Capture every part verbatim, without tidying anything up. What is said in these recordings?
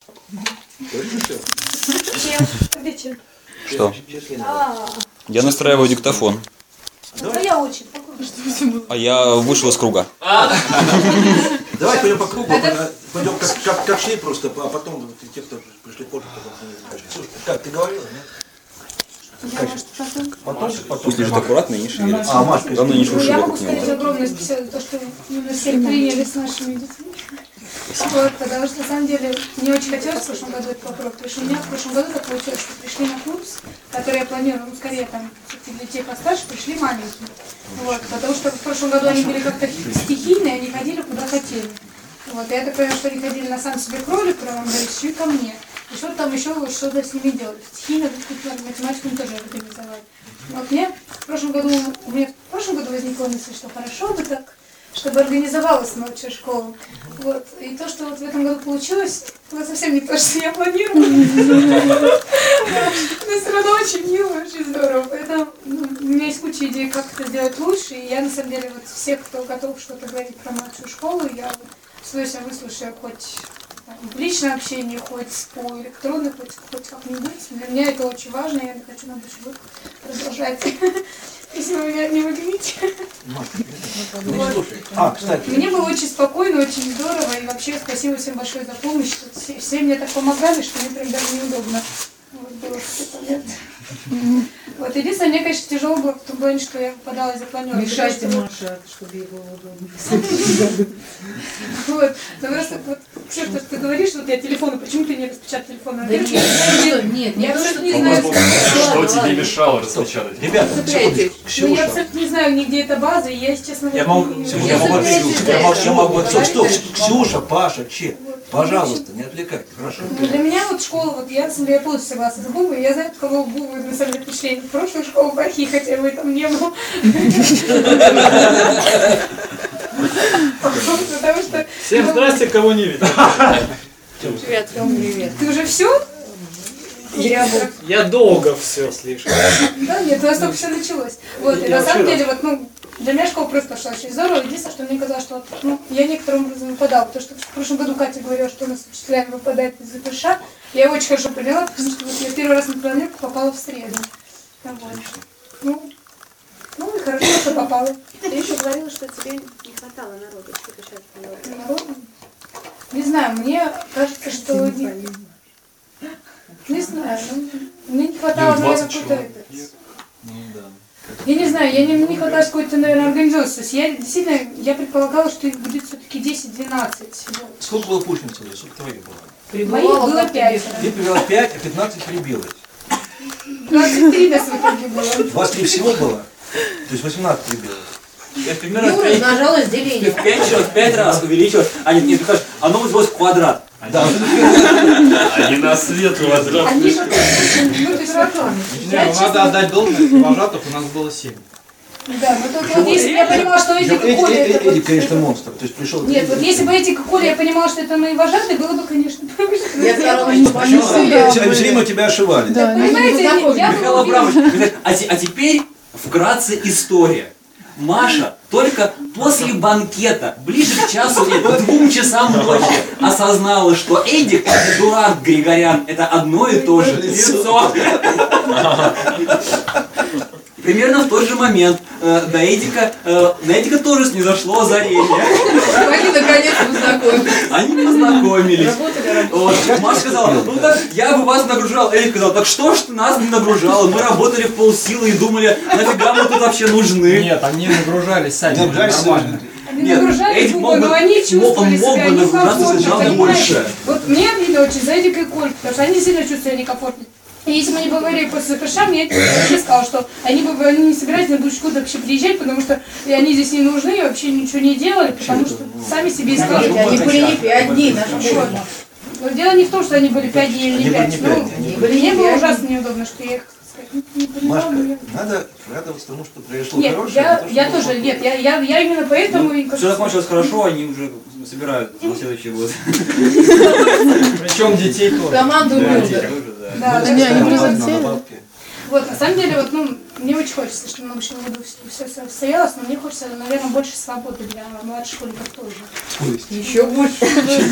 Чем? Где чем? Что? А, Я настраиваю диктофон. ну я очень. А я вышел из круга. Давай пойдем по кругу, Это- пойдем как, как, как шли просто, а потом те, кто пришли позже, потом. Слушай, как ты говорила, нет? Потом, потом. Пусть лежит аккуратно и не шевелится. А, Машка, Главное, не Ну, шурши я могу вокруг сказать него. огромное спасибо за то, что вы нас всех приняли с нашими детьми. Вот, потому что, на самом деле, мне очень хотелось в прошлом году это попробовать. Потому что у меня в прошлом году так получилось, что пришли на курс, который я планирую, ну, скорее, там, для тех постарше, пришли маленькие. Вот, потому что в прошлом году они были как-то стихийные, они ходили куда хотели. Вот, и я так понимаю, что они ходили на сам себе кролик, прямо говорит, шли ко мне. И что там еще что-то с ними делать. Стихийно, математику мы тоже организовали. Вот мне в прошлом году, у меня в прошлом году возникла мысль, что хорошо бы так, чтобы организовалась научная школа. Вот. И то, что вот в этом году получилось, это совсем не то, что я планировала. Но все равно очень мило, очень здорово. Поэтому ну, у меня есть куча идей, как это сделать лучше. И я, на самом деле, вот всех, кто готов что-то говорить про младшую школу, я с удовольствием выслушаю хоть там, в личном общении, хоть по электронной, хоть, хоть как-нибудь. Для меня это очень важно, я хочу на будущий год продолжать. Если вы меня не выгоните. Вот. А, кстати. Мне было очень спокойно, очень здорово. И вообще спасибо всем большое за помощь. Все, все мне так помогали, что мне прям даже неудобно. Вот, было что-то лет. Вот, единственное, мне, конечно, тяжело было в том плане, что я выпадала из-за планера. Мешайте Маше, чтобы ей было удобно. Вот, но просто вот все, что ты говоришь, вот я телефоны, почему ты не распечатал телефон? Да нет, что, нет, не Я то, просто что не ты- знаю, Что Ладно, тебе ладно. мешало распечатать? Ребята, Цепляйтесь. ну, я Ксюша, абсолютно не знаю, нигде эта база, и я, если честно... я вот могу, не- Ксюша, я я могу, собираюсь Ксюша, сделать. я могу, я могу, стоп, стоп, Говорите. Ксюша, Паша, Че, Вот. пожалуйста, не отвлекайте, хорошо. Ну, для меня вот школа, вот я, на самом деле, я полностью согласна с Бубой, я знаю, кого Бубу, на самом деле, впечатление. Прошлую школу плохие, хотя бы там не было. Потому что... Всем здрасте, кого не видел. Привет, Тём, привет. Ты уже все? Я Я долго все слишком. Да, нет, у нас только все началось. Вот, и Я на самом вообще деле, вот, ну, для меня школа просто пошла очень здорово. Единственное, что мне казалось, что, ну, я некоторым образом выпадала, потому что в прошлом году Катя говорила, что у нас учителями выпадает из ЗПШ. Я его очень хорошо поняла, потому что вот я первый раз на планету попала в среду. Вот. Ну, ну и хорошо, что попала. Ты еще говорила, что тебе не хватало народу, что ты сейчас говорила. Народу? Не знаю, мне кажется, что... Не, не знаю, ну, мне не хватало, Ну, наверное, двадцать какой-то... человек. этот- Ну да. Я не знаю, я не, не хватает какой-то, наверное, организации. То есть я действительно, я предполагала, что их будет все-таки десять-двенадцать. Вот. Сколько было пушниц? Сколько твоих было? Моих было пять. Ты привела пять, а пятнадцать прибилось. двадцать три нас в итоге было. двадцать три всего было? То есть восемнадцать прибилось. Я примерно Юра умножалось деление. в пять раз, в пять раз увеличилось. А нет, не скажешь, оно вызвалось в квадрат. Да. Они на свет квадрат. Они же, ну, то есть, хорошо. Не, Я, ну, честно, надо отдать должность, вожатых у нас было семь. Да, но только вот если бы я понимала, что Причем Эдик и Эдик, Коля... это Эдик, вот- Эдик, конечно, монстр. То есть пришел... Нет, вот если бы Эдик и Коля, я понимала, что это мои вожатые, было бы, конечно, проще. Я сказала, Понимаете, что они Они все все время тебя ошивали. Да, Понимаете, я Михаил была Абрамович, уверена. говорит, а, те- а теперь вкратце история. Маша только после банкета, ближе к часу, нет, к двум часам ночи, осознала, что Эдик и дурак Григорян это одно и то же лицо. Примерно в тот же момент э, до Эдика, э, на Эдика тоже снизошло озарение. Они наконец познакомились. Они познакомились. Работали, работали. Вот. Маша сказала, ну так я бы вас нагружал. Эдик сказал, так что ж ты нас не нагружала? Мы работали в полсилы и думали, нафига мы тут вообще нужны? Нет, они нагружались сами. Да, жаль, Нормально. Они Нет, нагружались Эдик Бубой, мог бы- но они чувствовали он мог себя бы нагружаться некомфортно, сначала понимаете? больше. Вот мне обидно очень за Эдика и Коль, потому что они сильно чувствовали некомфортно. И если бы они бы говорили после ЗПШ, мне Эдик вообще сказал, что они бы они не собирались на будущий год вообще приезжать, потому что и они здесь не нужны, и вообще ничего не делали, потому что сами себе искали. Они были не пять дней, наша Вот. школа. Но дело не в том, что они были пять дней или Они не были пять. не Ну, пять, они были мне не было пять. ужасно неудобно, что я их, так сказать, не понимала. Машка, но я- надо радоваться тому, что произошло Нет, хорошее. я, а то, что я было тоже, плохое. нет, я, я, я именно поэтому и... Все закончилось хорошо, они уже собирают на следующий год. Причем детей тоже. Команду Да, Милдер. детей. Тоже, да. Да, Ну, да, не, да. они Ну, просто на бабке. Вот, на самом деле, вот, ну, мне очень хочется, чтобы в общем году все состоялось, но мне хочется, наверное, больше свободы для младших школьников тоже. Еще больше.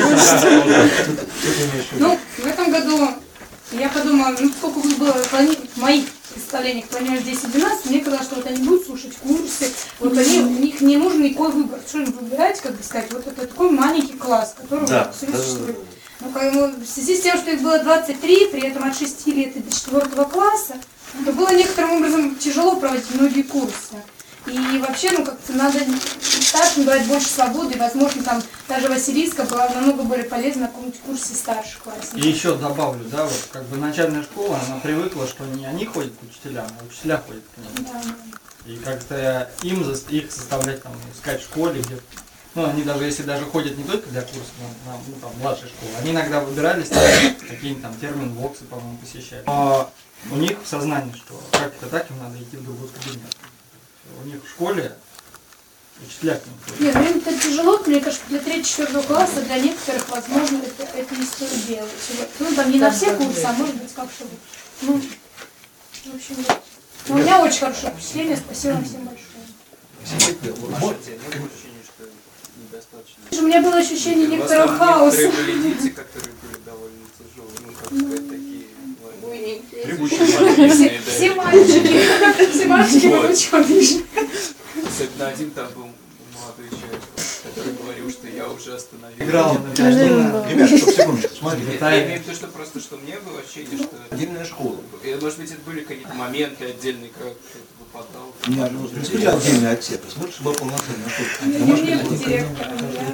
Ну, в этом году я подумала, ну, сколько было плани... в моих представлениях планировать десять-двенадцать, мне казалось, что вот они будут слушать курсы, вот они, у них не нужен никакой выбор. Что им выбирать, как бы сказать, вот это такой маленький класс, который Да, существует. да, да, да. Ну, как, ну, в связи с тем, что их было двадцать три, при этом от шести лет и до четвёртого класса, то было некоторым образом тяжело проводить многие курсы. И вообще, ну, как-то надо старшим давать больше свободы, и, возможно, там даже Василиска была намного более полезна на каком-нибудь курсе старших классов. И еще добавлю, да, вот как бы начальная школа, она привыкла, что не они ходят к учителям, а учителя ходят к ним. Да. И как-то им за- их заставлять там искать в школе, где, ну, они даже если даже ходят не только для курсов, на, на, ну, там, младшей школы, они иногда выбирались, там, какие-нибудь там термин-боксы, по-моему, посещали. Но у них в сознании, что как это так, им надо идти в другой кабинет. У них в школе учителя к ним ходят. Нет, ну это тяжело, мне кажется, для третьего-четвёртого класса, для некоторых, возможно, это, это не стоит делать. Вот. Ну, там не на все курсы, а может быть как-то вот. Ну, в общем, вот. Ну, у меня очень хорошее впечатление, спасибо вам всем большое. У меня было ощущение некоторого хаоса. Некоторые были дети, которые были довольно тяжелые, ну, как сказать, такие... Все, все мальчики, все мальчики были ученые. Особенно один там был молодой человек, который говорил, что я уже остановился. Играл на пианино. Ребята, стоп, секундочку, смотрите. Нет, я имею в виду, что просто, что мне было ощущение, что... Отдельная школа. И, может быть, это были какие-то моменты отдельные, как что-то выпадало. Нет, ну, не смотря отдельный отсек, а смотришь, была полноценная школа. Я не был директором.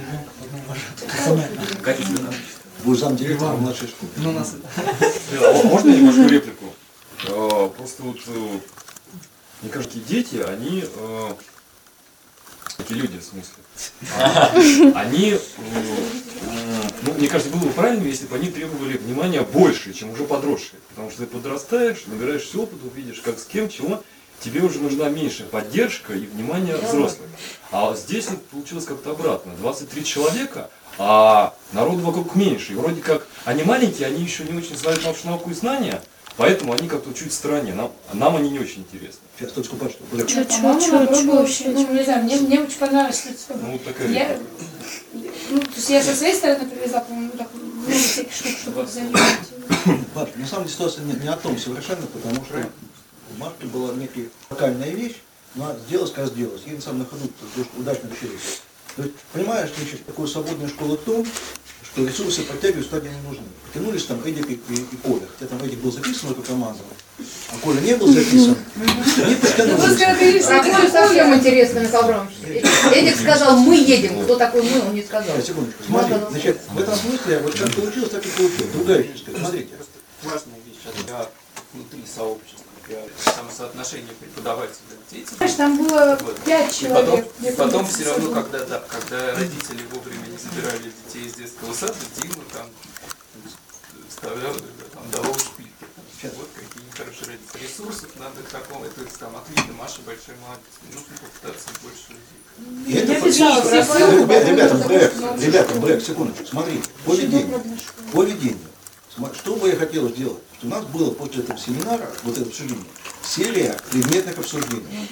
Качественно. Вы замдиректора младшей школы. Ну, нас А можно немножко реплику? Э, Просто вот, э, мне кажется, дети, они, э, такие люди, в смысле, они, э, э, ну, мне кажется, было бы правильно, если бы они требовали внимания больше, чем уже подросшие. Потому что ты подрастаешь, набираешься опыта, видишь, как с кем, чего, тебе уже нужна меньшая поддержка и внимание взрослых. А здесь вот получилось как-то обратно. двадцать три человека, а народу вокруг меньше. И вроде как они маленькие, они еще не очень знают нашу науку и знания, поэтому они как-то чуть в стороне. Нам, нам они не очень интересны. Сейчас, точку по что. По-моему, наоборот, было вообще, ну, не знаю, мне, мне очень понравилось. что Ну, вот такая я, ну, то есть я со своей стороны привезла, по-моему, так много всяких штук, чтобы занимать. Марк, на самом деле ситуация не, не о том совершенно, потому что у Марки была некая локальная вещь, но она сделалась, как сделалась. Ей на самом на ходу удачно решилась. То есть, понимаешь, значит, такая свободная школа в том, что ресурсы подтягивать стадии не нужны. Потянулись там Эдик и, и, и Коля. Хотя там Эдик был записан в эту команду, а Коля не был записан. Они подтянулись. А кто совсем интересно, Михаил Абрамович? Эдик сказал, мы едем. Кто такой мы, он не сказал. Сейчас, секундочку. Смотри, значит, в этом смысле, вот как получилось, так и получилось. Другая вещь, смотрите. Важная вещь, я внутри сообщества, там соотношение преподавателя и детей. Знаешь, там было Вот. пять И потом, человек. и потом все равно, когда, да, когда родители вовремя не забирали детей из детского сада, Дима там вставлял, там давал шпильки. Там, вот какие хорошие родители. Ресурсов надо к такому, это там отлично, Маша большая молодец. Нужно попытаться больше людей. И это Я писала, фактически- все Ребята, ребята, было, Брэк, но- ребята, Брэк, секундочку, смотрите, по Очень ведению, добрая школа. по ведению. Сма- Что бы я хотел сделать? Что у нас было после этого семинара, вот это обсуждение, серия предметных обсуждений.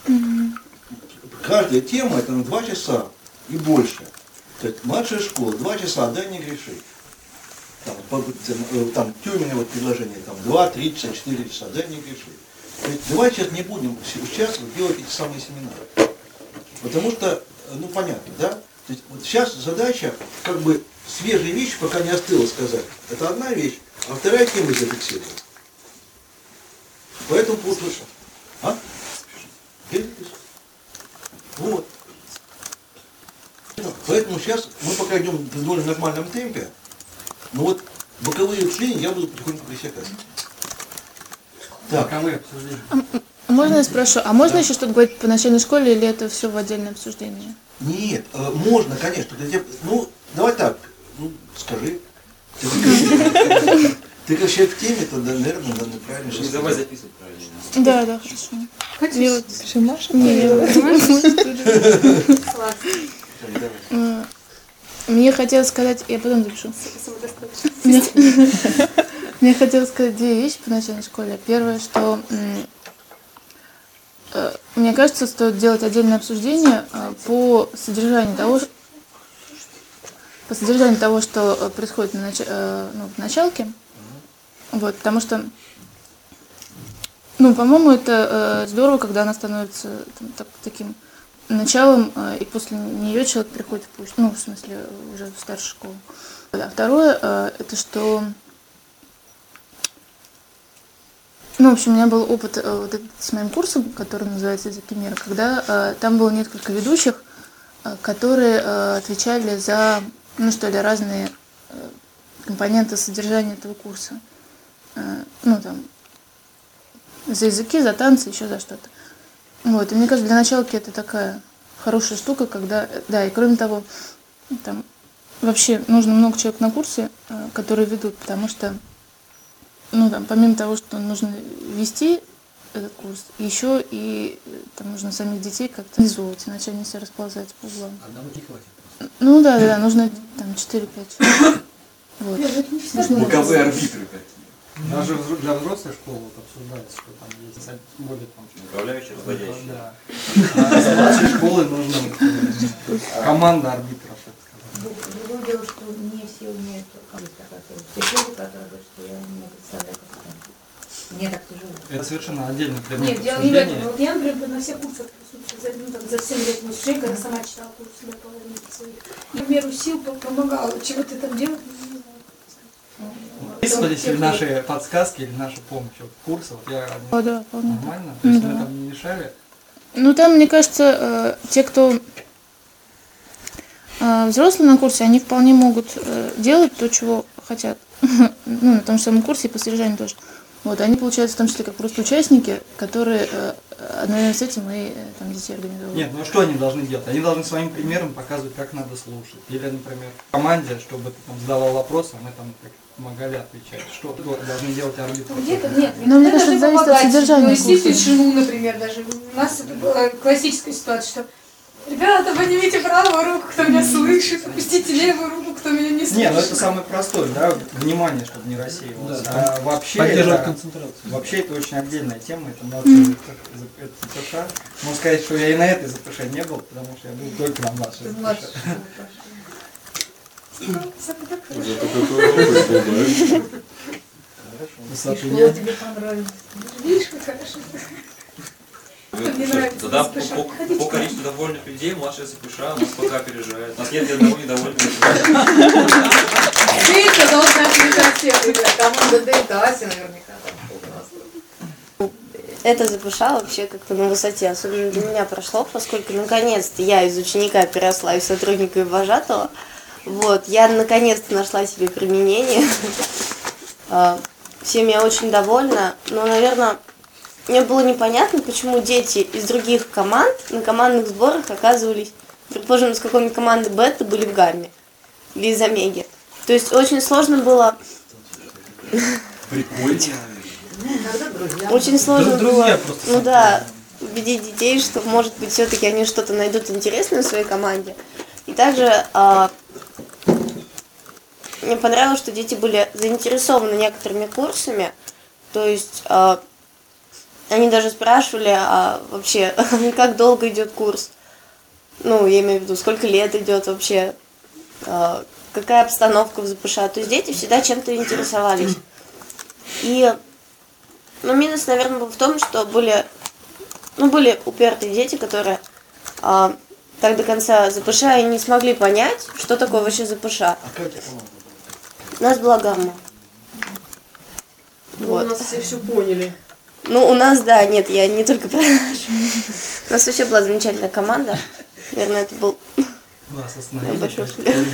Каждая тема это на два часа и больше. То есть младшая школа, два часа, дай не греши. Там, по- э, там Тюмина вот предложение, там два, три часа, четыре часа, дай не греши. То есть давайте сейчас не будем сейчас делать эти самые семинары. Потому что, ну понятно, да? То есть вот сейчас задача, как бы свежие вещи, пока не остыло сказать. Это одна вещь, а вторая тема зафиксировать. Поэтому получилось. А? Я записываю. Вот. Поэтому сейчас мы пока идем в довольно нормальном темпе, но вот боковые обсуждения я буду потихоньку пресекать. Так. боковые обсуждения. Можно я спрошу, а можно еще что-то говорить по начальной школе или это все в отдельное обсуждение? Нет, э, можно, конечно. Для тебя- ну, давай так, ну, скажи. Ты, как- ты как человек в теме, то, да, наверное, надо правильно сейчас Давай сказать. записывать правильно. Да, да, хорошо. Хотите? Я вот- Что, Маша? Не, я вот- Класс. Э, Мне хотелось сказать, я потом запишу. Самодостаточность. Я хотела сказать две вещи по начальной школе. Первое, что м, э, мне кажется, стоит делать отдельное обсуждение э, по содержанию того, ш- по содержанию того, что э, происходит на нач- э, ну, в началке. Вот, потому что, ну, по-моему, это э, здорово, когда она становится там, так- таким началом, э, и после нее человек приходит в пусть, ну, в смысле, уже в старшую школу. А второе, э, это что, ну, в общем, у меня был опыт э, вот этот с моим курсом, который называется «Языки мира», когда э, там было несколько ведущих, э, которые э, отвечали за, ну, что ли, разные э, компоненты содержания этого курса. Э, ну, там, за языки, за танцы, еще за что-то. Вот, и мне кажется, для началки это такая хорошая штука, когда, да, и кроме того, там вообще нужно много человек на курсе, э, которые ведут, потому что, ну, там, помимо того, что нужно вести этот курс, еще и э, там нужно самих детей как-то организовывать, иначе они все расползаются по углам. Одного не хватит. Ну да, да, да, нужно там четыре-пять человек. Вот. Боковые арбитры такие. Даже взро- для взрослой школы вот обсуждается, что там есть тем более там... Управляющий, разводящий. Да. А с младшей школы нужна команда арбитров, так сказать. Другое дело, что не все умеют работать. Есть люди, которые говорят, что я не представляю, как это. Мне так тяжело. Это совершенно отдельный предмет Нет, дело не в обсуждения. этом. Вот я, например, на всех курсах присутствую, за, ну, там, за семь лет мужчин, когда сама читала курсы до половины своих. Я в меру сил по- помогала. Чего ты там делать, не знаю. Записывались ли наши подсказки или наша помощь вот, в курсе? Вот я не- О, да, вполне. нормально? То есть Ну мы да. там не мешали? Ну, там, мне кажется, э, те, кто э, взрослые на курсе, они вполне могут э, делать то, чего хотят. Ну, на том же самом курсе и по содержанию тоже. Вот, они, получаются, в том числе, как просто участники, которые э, одновременно с этим и э, там детей организовывают. Нет, ну что они должны делать? Они должны своим примером показывать, как надо слушать. Или, например, в команде, чтобы ты там задавал вопросы, а мы там как помогали отвечать. Что должны делать арбитры? Где-то нет. Но мне мы кажется, должны это зависит от помогать. содержания Ну, если курса. тишину, например, даже. У нас это была классическая ситуация, что ребята, поднимите правую руку, кто меня слышит, опустите левую руку, кто меня не слышит. Не, ну это самый простой, да, внимание, чтобы не рассеивалось. Да, а вообще поддерживать это, концентрацию. вообще это очень отдельная тема, это младший ЗПШ. Можно сказать, что я и на этой ЗПШ не был, потому что я был только на младшей ЗПШ. Уже такой опыт был, да? Высоты Школа нет. тебе понравилась. Видишь, как хорошо. Мне нравится Тогда по, ЗПШ. по- Ходите. по количеству довольных людей младшая ЗПШ нас пока опережает. У нас нет ни одного недовольного. Ты должна отвечать всех, ребят. Команда Дельта, Ася наверняка там. Это ЗПШ вообще как-то на высоте, особенно для меня прошло, поскольку наконец-то я из ученика переросла из сотрудника и вожатого. Вот, я наконец-то нашла себе применение. А, Всем я очень довольна, но, наверное, мне было непонятно, почему дети из других команд на командных сборах оказывались, предположим, из какой-нибудь команды Бета были в гамме или из Омеги. То есть очень сложно было... Прикольно. Очень сложно Друзья было, просто ну да, убедить детей, что, может быть, все-таки они что-то найдут интересное в своей команде. И также а, мне понравилось, что дети были заинтересованы некоторыми курсами. То есть а, они даже спрашивали, а вообще, как долго идет курс. Ну, я имею в виду, сколько лет идет вообще, а, какая обстановка в ЗПШ. То есть дети всегда чем-то интересовались. И ну, минус, наверное, был в том, что были, ну, были упертые дети, которые а, так до конца ЗПШ и не смогли понять, что такое вообще ЗПШ. А как у тебя команда? У нас была гамма. Ну, Вот. у нас все все поняли. Ну, у нас, да, нет, я не только про нашу. У нас вообще была замечательная команда. Наверное, это был... Нас остановили. Большой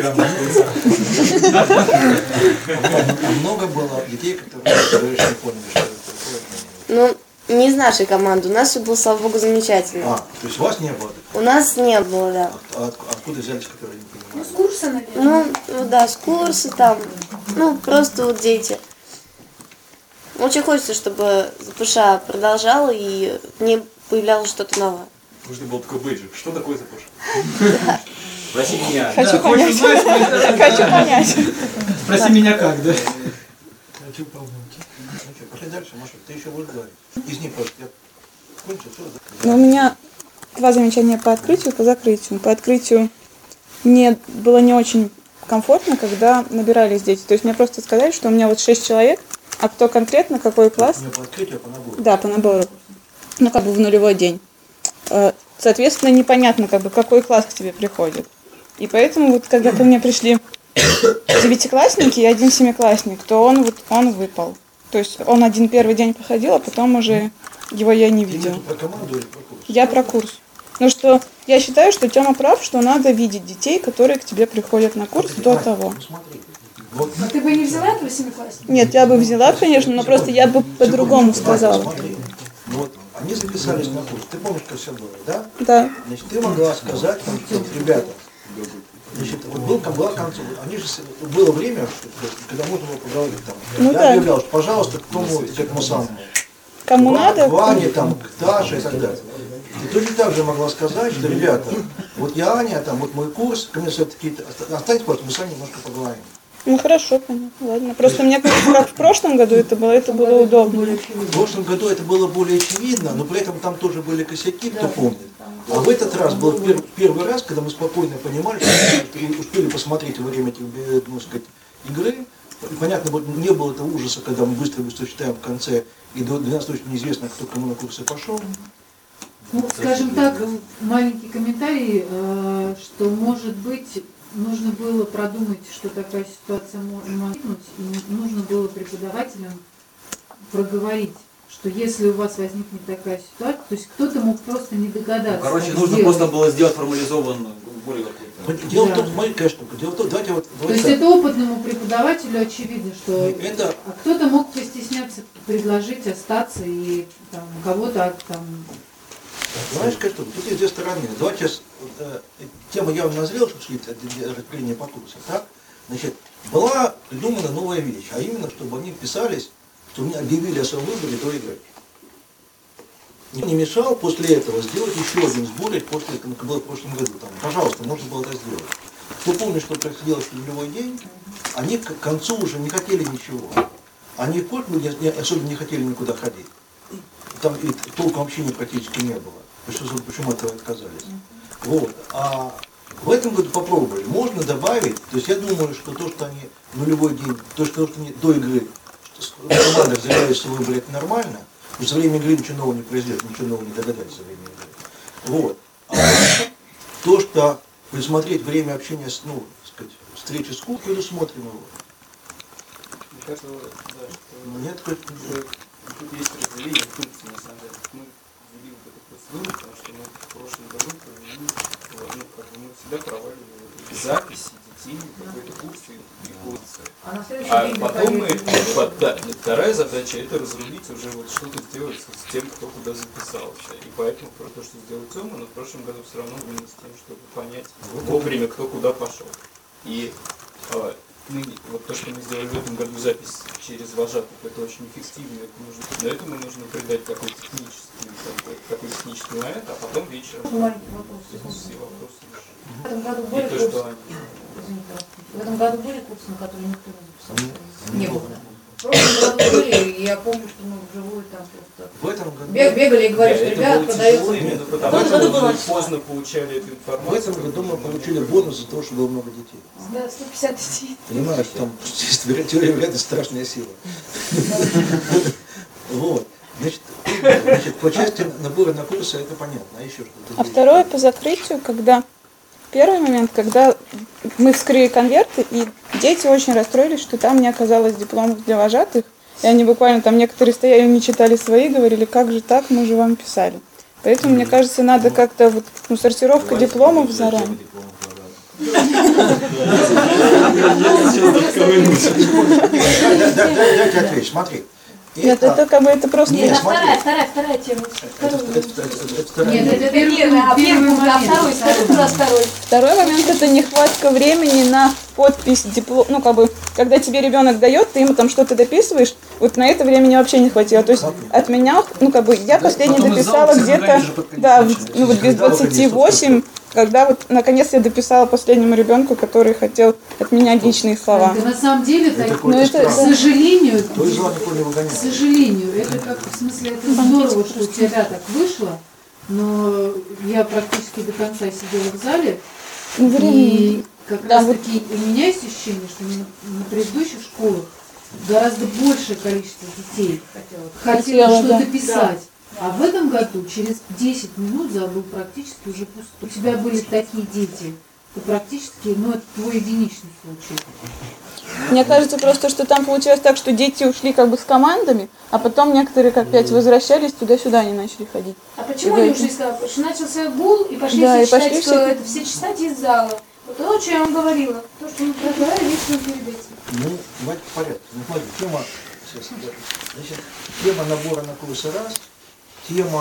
А много было детей, которые еще не поняли, что это такое? Ну, не из нашей команды. У нас все было, слава богу, замечательно. А, то есть у вас не было? У нас не было, да. А от- откуда взялись, которые не Ну, понимают? с курса, наверное. Ну, ну да, с курса там, ну, просто вот дети. Очень хочется, чтобы ЗПШ продолжала и не появлялось что-то новое. Нужно был такой бейджик. Что такое ЗПШ? Спроси меня. Хочу понять. Хочу понять. Спроси меня как, да? Ну что, пошли дальше, Маша, ты еще будешь говорить. Из них просто я кончил, все. Но у меня два замечания по открытию и по закрытию. По открытию мне было не очень комфортно, когда набирались дети. То есть мне просто сказали, что у меня вот шесть человек, а кто конкретно, какой класс? Не по открытию, а по набору. Да, по набору. Ну, как бы в нулевой день. Соответственно, непонятно, как бы, какой класс к тебе приходит. И поэтому вот когда ко мне пришли девятиклассники и один семиклассник, то он вот он выпал. То есть он один первый день походил, а потом уже его я не видела. Ты про команду или про курс? Я про курс. Ну что, я считаю, что Тёма прав, что надо видеть детей, которые к тебе приходят на курс до того. А ты бы не взяла этого семиклассника? Нет, я бы взяла, конечно, но просто я бы по-другому сказала. Смотри, вот они записались на курс. Ты помнишь, как все было, да? Да. Значит, ты могла сказать, там, что, ребята, значит, вот был, была концов, они же, было время, когда можно было поговорить, там, Ну я да. объявлял, что, пожалуйста, к тому, к этому самому, Кому Ва- надо? Ване, там, к Таше и так далее. Ты точно так же могла сказать, что, ребята, вот я Аня, там, вот мой курс, ко мне все-таки, останьтесь просто, мы с вами немножко поговорим. Ну хорошо, понятно, ладно. Просто мне кажется, как в прошлом году это было, это было удобно. В прошлом году это было более очевидно, но при этом там тоже были косяки, кто помнит. А в этот раз был пер- первый раз, когда мы спокойно понимали, что мы успели посмотреть во время этих, ну, сказать, игры. И понятно, вот не было этого ужаса, когда мы быстро-быстро считаем в конце, и до двенадцати точно неизвестно, кто кому на курсы пошел. Ну, скажем так, маленький комментарий, э, что, может быть, нужно было продумать, что такая ситуация может возникнуть, и нужно было преподавателям проговорить, что если у вас возникнет такая ситуация, то есть кто-то мог просто не догадаться. Короче, так нужно сделать. просто было сделать формализованно более какой-то. Дело Да. в том, смотри, какая штука. Дело в том, давайте вот... То давайте есть так. это опытному преподавателю очевидно, что Это- а кто-то мог постесняться предложить остаться и там, кого-то там. Знаешь, как что? Тут есть две стороны. Давайте сейчас, э, тема явно назрела, что шли распределение по курсам, так? Значит, была придумана новая вещь, а именно, чтобы они писались, что мне объявили о своем выборе до игры. Никто не мешал после этого сделать еще один сбор, после, как было в прошлом году. Там, пожалуйста, можно было это сделать. Кто помнит, что происходило в нулевой день, они к концу уже не хотели ничего. Они в Польшу не- не- особенно не хотели никуда ходить. Там и толком общения практически не было. Почему, почему от этого отказались? Вот. А в этом году попробовали. Можно добавить, то есть я думаю, что то, что они нулевой день, то, что, то, что они до игры команда заявляет, что выбор это нормально, потому что за время игры ничего нового не произойдет, ничего нового не догадается за время игры. Вот. А то, что присмотреть время общения с, ну, так сказать, встречи с кухней, предусмотрено его. Мне кажется, да, что Нет, хоть... тут есть разделение функций, на самом деле. Мы ввели вот эту процедуру, потому что мы в прошлом году провели, вот, ну, как бы мы всегда проводили записи детей, какой-то курс и, и курсы. А на следующий А день потом мы, готовили- под- да, вторая задача это разрулить уже вот что-то сделать с тем, кто куда записался. И поэтому про то, что сделал Тёма, но в прошлом году все равно были с тем, чтобы понять вовремя, кто куда пошел. И а, мы, вот то, что мы сделали в этом году запись через вожатых, это очень эффективно, это нужно. Для этого нужно придать такой технический, такой, такой технический момент, а потом вечером Маленький вопрос. все вопросы. В этом году И были то, курсы. что они... Извините, пожалуйста. В этом году были курсы, на которые никто не записался? Не было. В прошлом году были, и я помню, что мы вживую там просто В этом году... бег- бегали и говорили, Да, что это ребят было продаются. тяжело именно В потому, том что году мы было поздно получали эту В информацию. этом году мы получили бонус за то, что было много детей. Да, сто пятьдесят детей. Понимаешь, там теория вероятности страшная сила. Вот. Значит, значит, по части набора на курсы это понятно. А еще что-то? А второе по закрытию, когда первый момент, когда мы вскрыли конверты, и дети очень расстроились, что там не оказалось дипломов для вожатых. И они буквально там некоторые стояли, не читали свои, говорили, как же так, мы же вам писали. Поэтому, мне кажется, надо как-то вот, ну, сортировка дипломов заранее. Дайте ответить, смотри. Нет, это как бы это просто... Нет, Это смотри. вторая, вторая, вторая тема. Это- это- это- это вторая. Нет, это первый- первый, а первый первый, а момент. второй, скажи, куда второй? Второй момент — это нехватка времени на подпись диплома. Ну, как бы, когда тебе ребенок дает, ты ему там что-то дописываешь, вот на это времени вообще не хватило. То есть от меня, ну, как бы, я последний потом из зала дописала все где-то, нагрянешь же под конец да, начали. в- ну, вот без Когда двадцати восьми, когда вот наконец я дописала последнему ребенку, который хотел от меня личные слова. Это на самом деле, Это так, какой-то но это, к страх. сожалению, То есть зла никто не выгоняет. к сожалению, это как, в смысле, это здорово, что у тебя так вышло, но я практически до конца сидела в зале, и как Да, раз вот. таки у меня есть ощущение, что на, на предыдущих школах гораздо большее количество детей хотело Хотела, что-то да. писать. А в этом году через десять минут зал был практически уже пуст. У тебя были такие дети, то практически, ну, это твой единичный случай. Мне кажется просто, что там получилось так, что дети ушли как бы с командами, а потом некоторые как опять возвращались, туда-сюда они начали ходить. А почему И они поэтому- ушли? Сказали, потому что начался гул, и пошли Да, все и читать, пошли что все- это все читать из зала. Вот то, что я вам говорила. То, что мы проговорили лично перед этим. Ну, давайте по порядку. Ну, смотри, тема, сейчас, значит, тема набора на курсы раз, тема,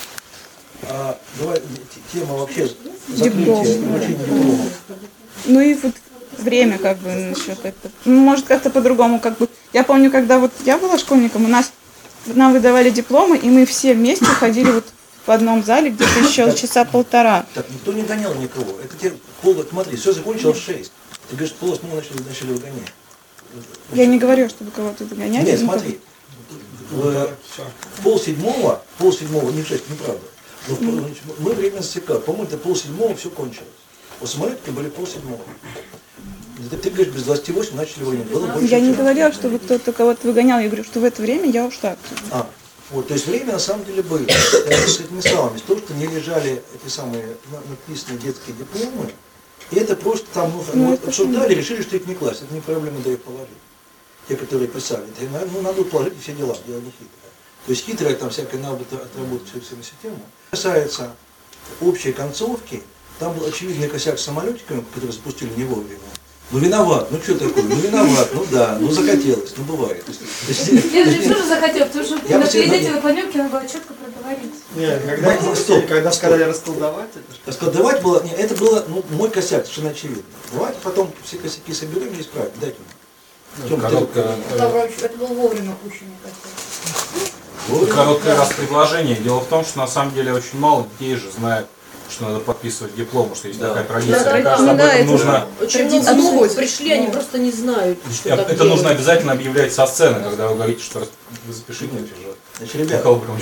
а, давай, тема вообще Диплом. закрытия вручения дипломов. Ну и вот время как бы насчет этого. Ну, может как-то по-другому как бы. Я помню, когда вот я была школьником, у нас нам выдавали дипломы, и мы все вместе ходили вот в одном зале где-то еще часа полтора. Так, никто не гонял никого. Это тебе пол, смотри, все закончилось в шесть. Ты говоришь, пол восьмого начали, начали выгонять. Я не говорю, чтобы кого-то выгонять. Нет, ну, смотри, в пол седьмого, пол седьмого, не в шесть, неправда. Но в пол- мы временно засекали, по-моему, это пол седьмого все кончилось. У самолетки были пол седьмого. Ты, ты говоришь, без двадцати восьми начали выгонять. Было больше Я не часа. говорила, чтобы кто-то кого-то выгонял. Я говорю, что в это время я ушла. А, вот, то есть время на самом деле было. Это с этими самыми, то, что не лежали эти самые на- написанные детские дипломы, и это просто там ну, Ну, мы это обсуждали, решили, что их не класть. Это не проблема, да их положить. Те, которые писали. Это, ну, надо положить все дела, дело не хитрое. То есть хитрое там всякое надо отработать всю всю систему. Касается общей концовки, там был очевидный косяк с самолетиками, которые запустили не вовремя. Ну виноват, ну что такое, ну виноват, ну да, ну захотелось, ну бывает. То есть- то есть- Я же тоже захотела, потому что Я на бы тебе перед этим надо- на планерке надо было четко проговорить. Нет, когда, Ну, стоп. когда сказали расколдовать, это что? Раскладывать было, не, это было ну, мой косяк, совершенно очевидно. Давайте потом все косяки соберем и исправим. Дайте мне. Тёма, ты- Это было вовремя пущено, кажется. Вот. Короткое раз предложение. Дело в том, что на самом деле очень мало детей же знают, что надо подписывать диплом, что есть такая традиция. Да, Мне да, кажется, да, об да, этом это нужно, очень много новых пришли, они просто не знают, что так это делать. нужно обязательно объявлять со сцены, когда вы говорите, что рас- вы запишите это же. Значит, ребята, Михаил Абрамович,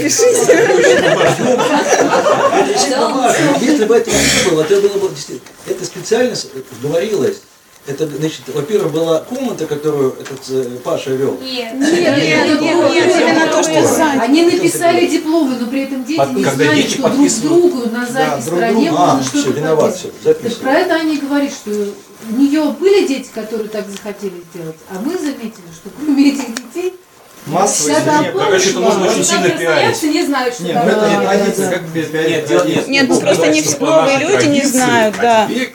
если бы этого не было, это было бы действительно, это специально с- говорилось. Это, значит, во-первых, была комната, которую этот э, Паша вел. Нет, Нет, нет, нет, именно то, что они написали дипломы, но при этом дети Под- не когда знали, дети что друг подписывают. другу на задней друг стороне другу. А, можно всё, что-то виноват, подписывать. всё, записываю. Так про это они говорят, что у нее были дети, которые так захотели сделать, а мы заметили, что кроме этих детей Массовый вся нет, толпа короче, это ушла. нужно очень сильно пиарить. не знают, что Нет, там. ну это не Да, традиция, да, как без Нет, дело- нет. Нет, ну просто не все По новые нашей люди не традиции, знают, да. теперь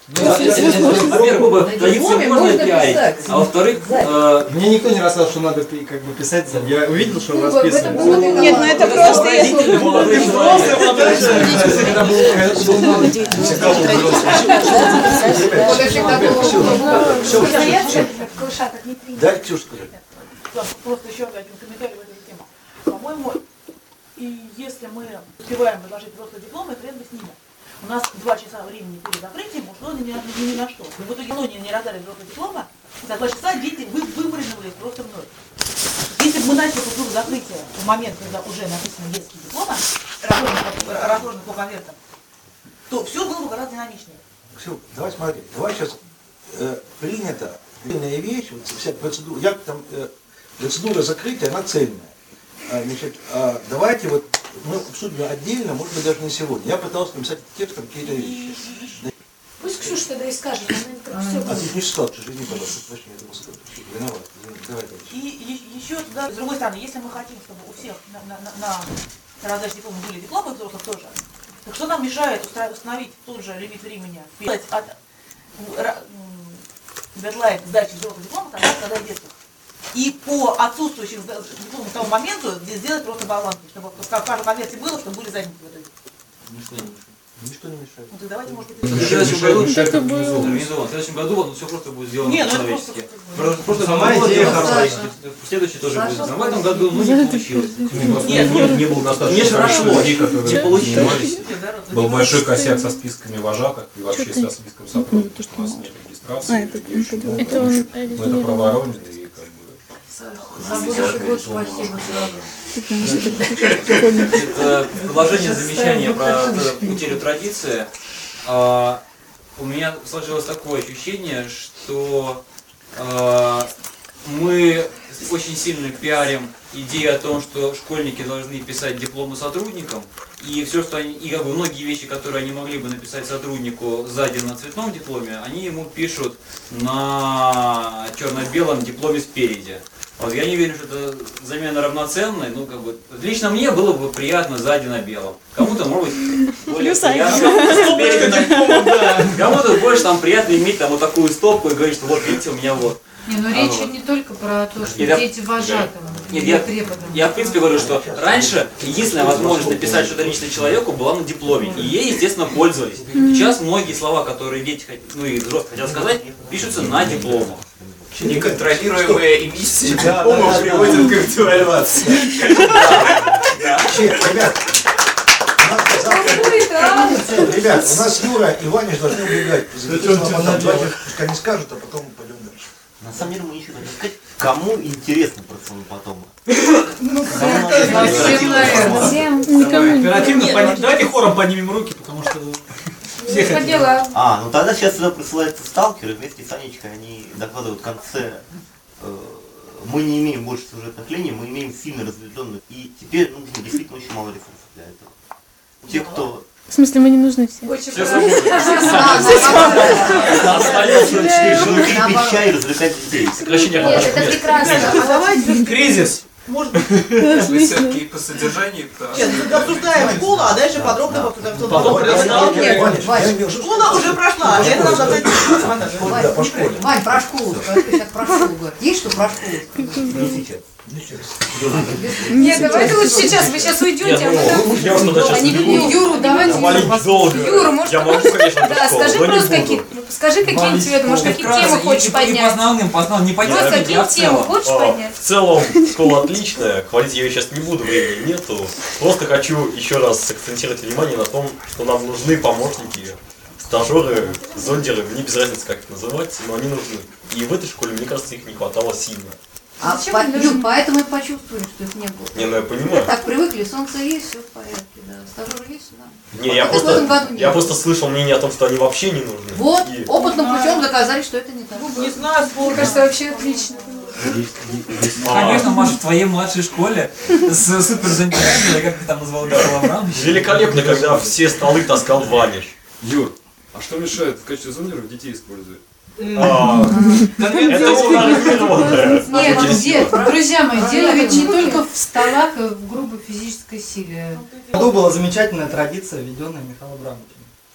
Во-первых, традиции дипломе можно можно пиарить, писать. а во-вторых, э, Мне никто не рассказал, что надо пи- как бы писать за. Я увидел, что Ну, в расписано. этом году ты Нет, ну это просто... родители, молодые человек. Когда был всегда был взрослый. Вот всегда было. Все, Стоять в клышатах не принято. Дай Ксюша сказать. Просто еще один комментарий в эту тему. По-моему, и если мы успеваем предложить просто диплом, это хрен бы с ними. У нас два часа времени перед закрытием ушло ни, на- ни, ни на что. Мы в итоге ну, не, не раздали взрослого диплома, за два часа дети вы, вымаринировались просто мной. Если бы мы начали процедуру закрытия в момент, когда уже написаны детские дипломы, разложены, разложены по конвертам, то все было бы гораздо динамичнее. Ксю, давай смотри, давай сейчас э, принято, цельная вещь, вот вся процедура, я там, э, процедура закрытия, она цельная. А, значит, а, давайте вот мы обсудим отдельно, может быть даже не сегодня. Я пытался написать текстом какие-то вещи. Пусть Ксюша тогда и скажет, она не так все А ты не сказал, что извини, пожалуйста, прощай, я думал, что ты виноват. Извини, давай дальше. И е- еще, да, с другой стороны, если мы хотим, чтобы у всех на, на, на, на раздаче дипломов были дипломы взрослых тоже, так что нам мешает устра- установить тот же лимит времени, делать от ра- м, дедлайн сдачи взрослых дипломов, тогда, когда и детских. И по отсутствующим сда- дипломам к тому моменту здесь сделать просто баланс, чтобы в каждом конверте было, чтобы были заняты в итоге. Ничего не мешает. Ничто не мешает. Ну, давайте, может быть, В следующем году, Это было- организовано. В следующем году ну, все просто будет сделано Не, ну это по-человечески. просто- В прошлом Сама году было идея сделано хорошая. по-человечески. В следующий тоже будет. Но в этом году ну, не получилось. Нет, не, не было достаточно Не количества прошло, людей, которые не получилось. был большой косяк со списками вожатых и вообще со списком сотрудников, что у нас нет регистрации. А, это- и очень много. это он Мы это резюмировал. проворонили и как бы... За будущий год спасибо сразу. Это предложение, замечание про утерю традиции. А, У меня сложилось такое ощущение, что а, мы очень сильно пиарим идею о том, что школьники должны писать дипломы сотрудникам, и все, что они, и как бы многие вещи, которые они могли бы написать сотруднику сзади на цветном дипломе, они ему пишут на черно-белом дипломе спереди. Вот я не верю, что это замена равноценная, ну как бы лично мне было бы приятно сзади на белом. Кому-то может быть более приятно спереди на дипломе, да. Кому-то больше там приятно иметь там вот такую стопку и говорить, что вот видите, у меня вот. Не, ну речь не только про то, что Нет, дети вожатым, Нет, или я, преподом. я в принципе говорю, что раньше единственная возможность написать что-то лично человеку была на дипломе, и ей, естественно, пользовались. Сейчас многие слова, которые дети, хот- ну и взрослые хотят сказать, пишутся на дипломах. Неконтролируемая эмиссия диплома приводит к виртуализации. Ребят, Ребят, у нас Юра и Ваня же должны убегать. Давайте пускай не скажут, а потом пойдем дальше. На самом деле мы еще хотим сказать, кому интересно про своего потома. Ну, всем, наверное. Всем. Никому не Оперативно интересно. подни- давайте хором поднимем руки, потому что все по хотят. делам. А, ну тогда сейчас сюда присылаются сталкеры, вместе с Анечкой они докладывают в конце. э, Мы не имеем больше сюжетных линий, мы имеем сильно разветвленных. И теперь нужно действительно очень мало ресурсов для этого. Те, кто... В смысле, мы не нужны все. Очень Все правильно. Остается четыре Внутри пить чай и развлекать детей. сокращение Нет, рабочих это мест. прекрасно. А давайте Кризис. Может быть, Мы все-таки по содержанию, по... нет, мы обсуждаем школу, а дальше подробно обсуждаем. что Потом такое. персонал. Ваня, Школа уже прошла, а это нам надо смотреть. да, по школе. Вань, про школу, скажи, ты сейчас про школу говоришь. Есть что про школу сказать? Не сейчас. Нет, давайте лучше сейчас. Вы сейчас уйдете, а потом... Я что-то сейчас Они не Юру, давайте. Молить долго. Юра, может, Я могу, может, конечно, да, до школы, скажи но не просто буду. какие, скажи какие-нибудь цветы, может, какие темы хочешь И по поднять. основным, по основным, не по Просто темам, какие а в темы целом. хочешь А, поднять? В целом, школа отличная, хвалить я ее сейчас не буду, времени нету. Просто хочу еще раз акцентировать внимание на том, что нам нужны помощники, стажеры, зондеры, мне без разницы, как их называть, но они нужны. И в этой школе, мне кажется, их не хватало сильно. А Зачем по- они нужны? Люд, поэтому и почувствовали, что их не было. Не, ну я понимаю. Так привыкли, солнце есть, все в порядке, да. Стажеры есть, да. Не, я Вот в этом просто, году не я было. просто слышал мнение о том, что они вообще не нужны. Вот, И- опытным путем доказали, что это не так. Не знаю, Мне кажется, вообще отлично. Конечно, Маша, в твоей младшей школе с супер замечательной, как ты там назвал, Михаил Абрамович. Великолепно, когда все столы таскал Ваня. Юр, А что мешает в качестве зондеров детей использовать? а, это ударное. Нет, дед, друзья мои, дело ведь не только в столах и в грубой физической силе. В году была замечательная традиция, введенная Михаилом Абрамовичем.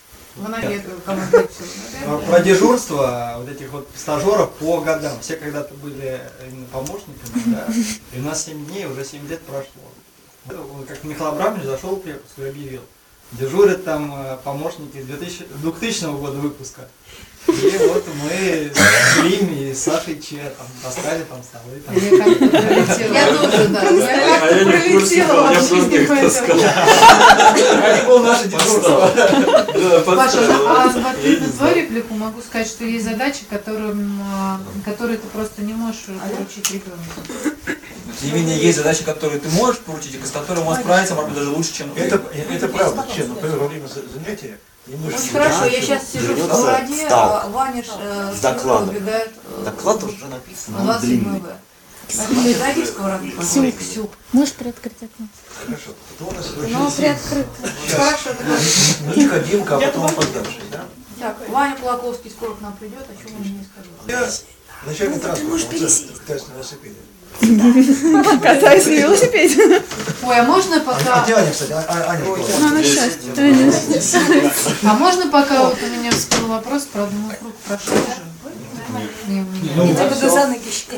Кому Про дежурство вот этих вот стажеров по годам. Все когда-то были именно помощниками, да, и у нас семь дней, уже семь лет прошло. Вот как Михаил Абрамович зашел в препуск и объявил. Дежурят там э, помощники двухтысячного года выпуска. И вот мы с Лими и с Сашей Че там таскали там столы. Там. Я тоже, да. Я А я не в курсе, пролетела я вообще просто их не таскал. Это было наше дежурство. Паша, а в ответ на твою реплику могу сказать, что есть задачи, которым, а, которые ты просто не можешь поручить ребенку. Тем не менее, есть задачи, которые ты можешь поручить, и с которыми он справится, может быть, даже лучше, чем ты. Это, это правда. Чем, например, во время за- занятия немножко... Очень хорошо, я сейчас сижу в Вернется городе, стал. а Ваня ж, э, С докладом. убегает э, Доклад уже написан, он двадцать седьмой длинный. В. Зайди в сковороду. Ксюх, Ксюх, можешь приоткрыть окно? Хорошо. Кто у нас Ну, приоткрыто. Хорошо, тогда. Ника, Димка, а потом опоздавший, да? Так, Ваня Кулаковский скоро к нам придет, о чем он мне не скажет. Я начальник транспорта, катаюсь на велосипеде. Катаюсь на велосипеде. Ой, а можно А, пока... а где Аня, кстати? А, а- Аня, кто? Она счастье. А можно пока вот у меня всплыл вопрос про одну круг прошел же? Не, не, не. Я буду за ноги считать.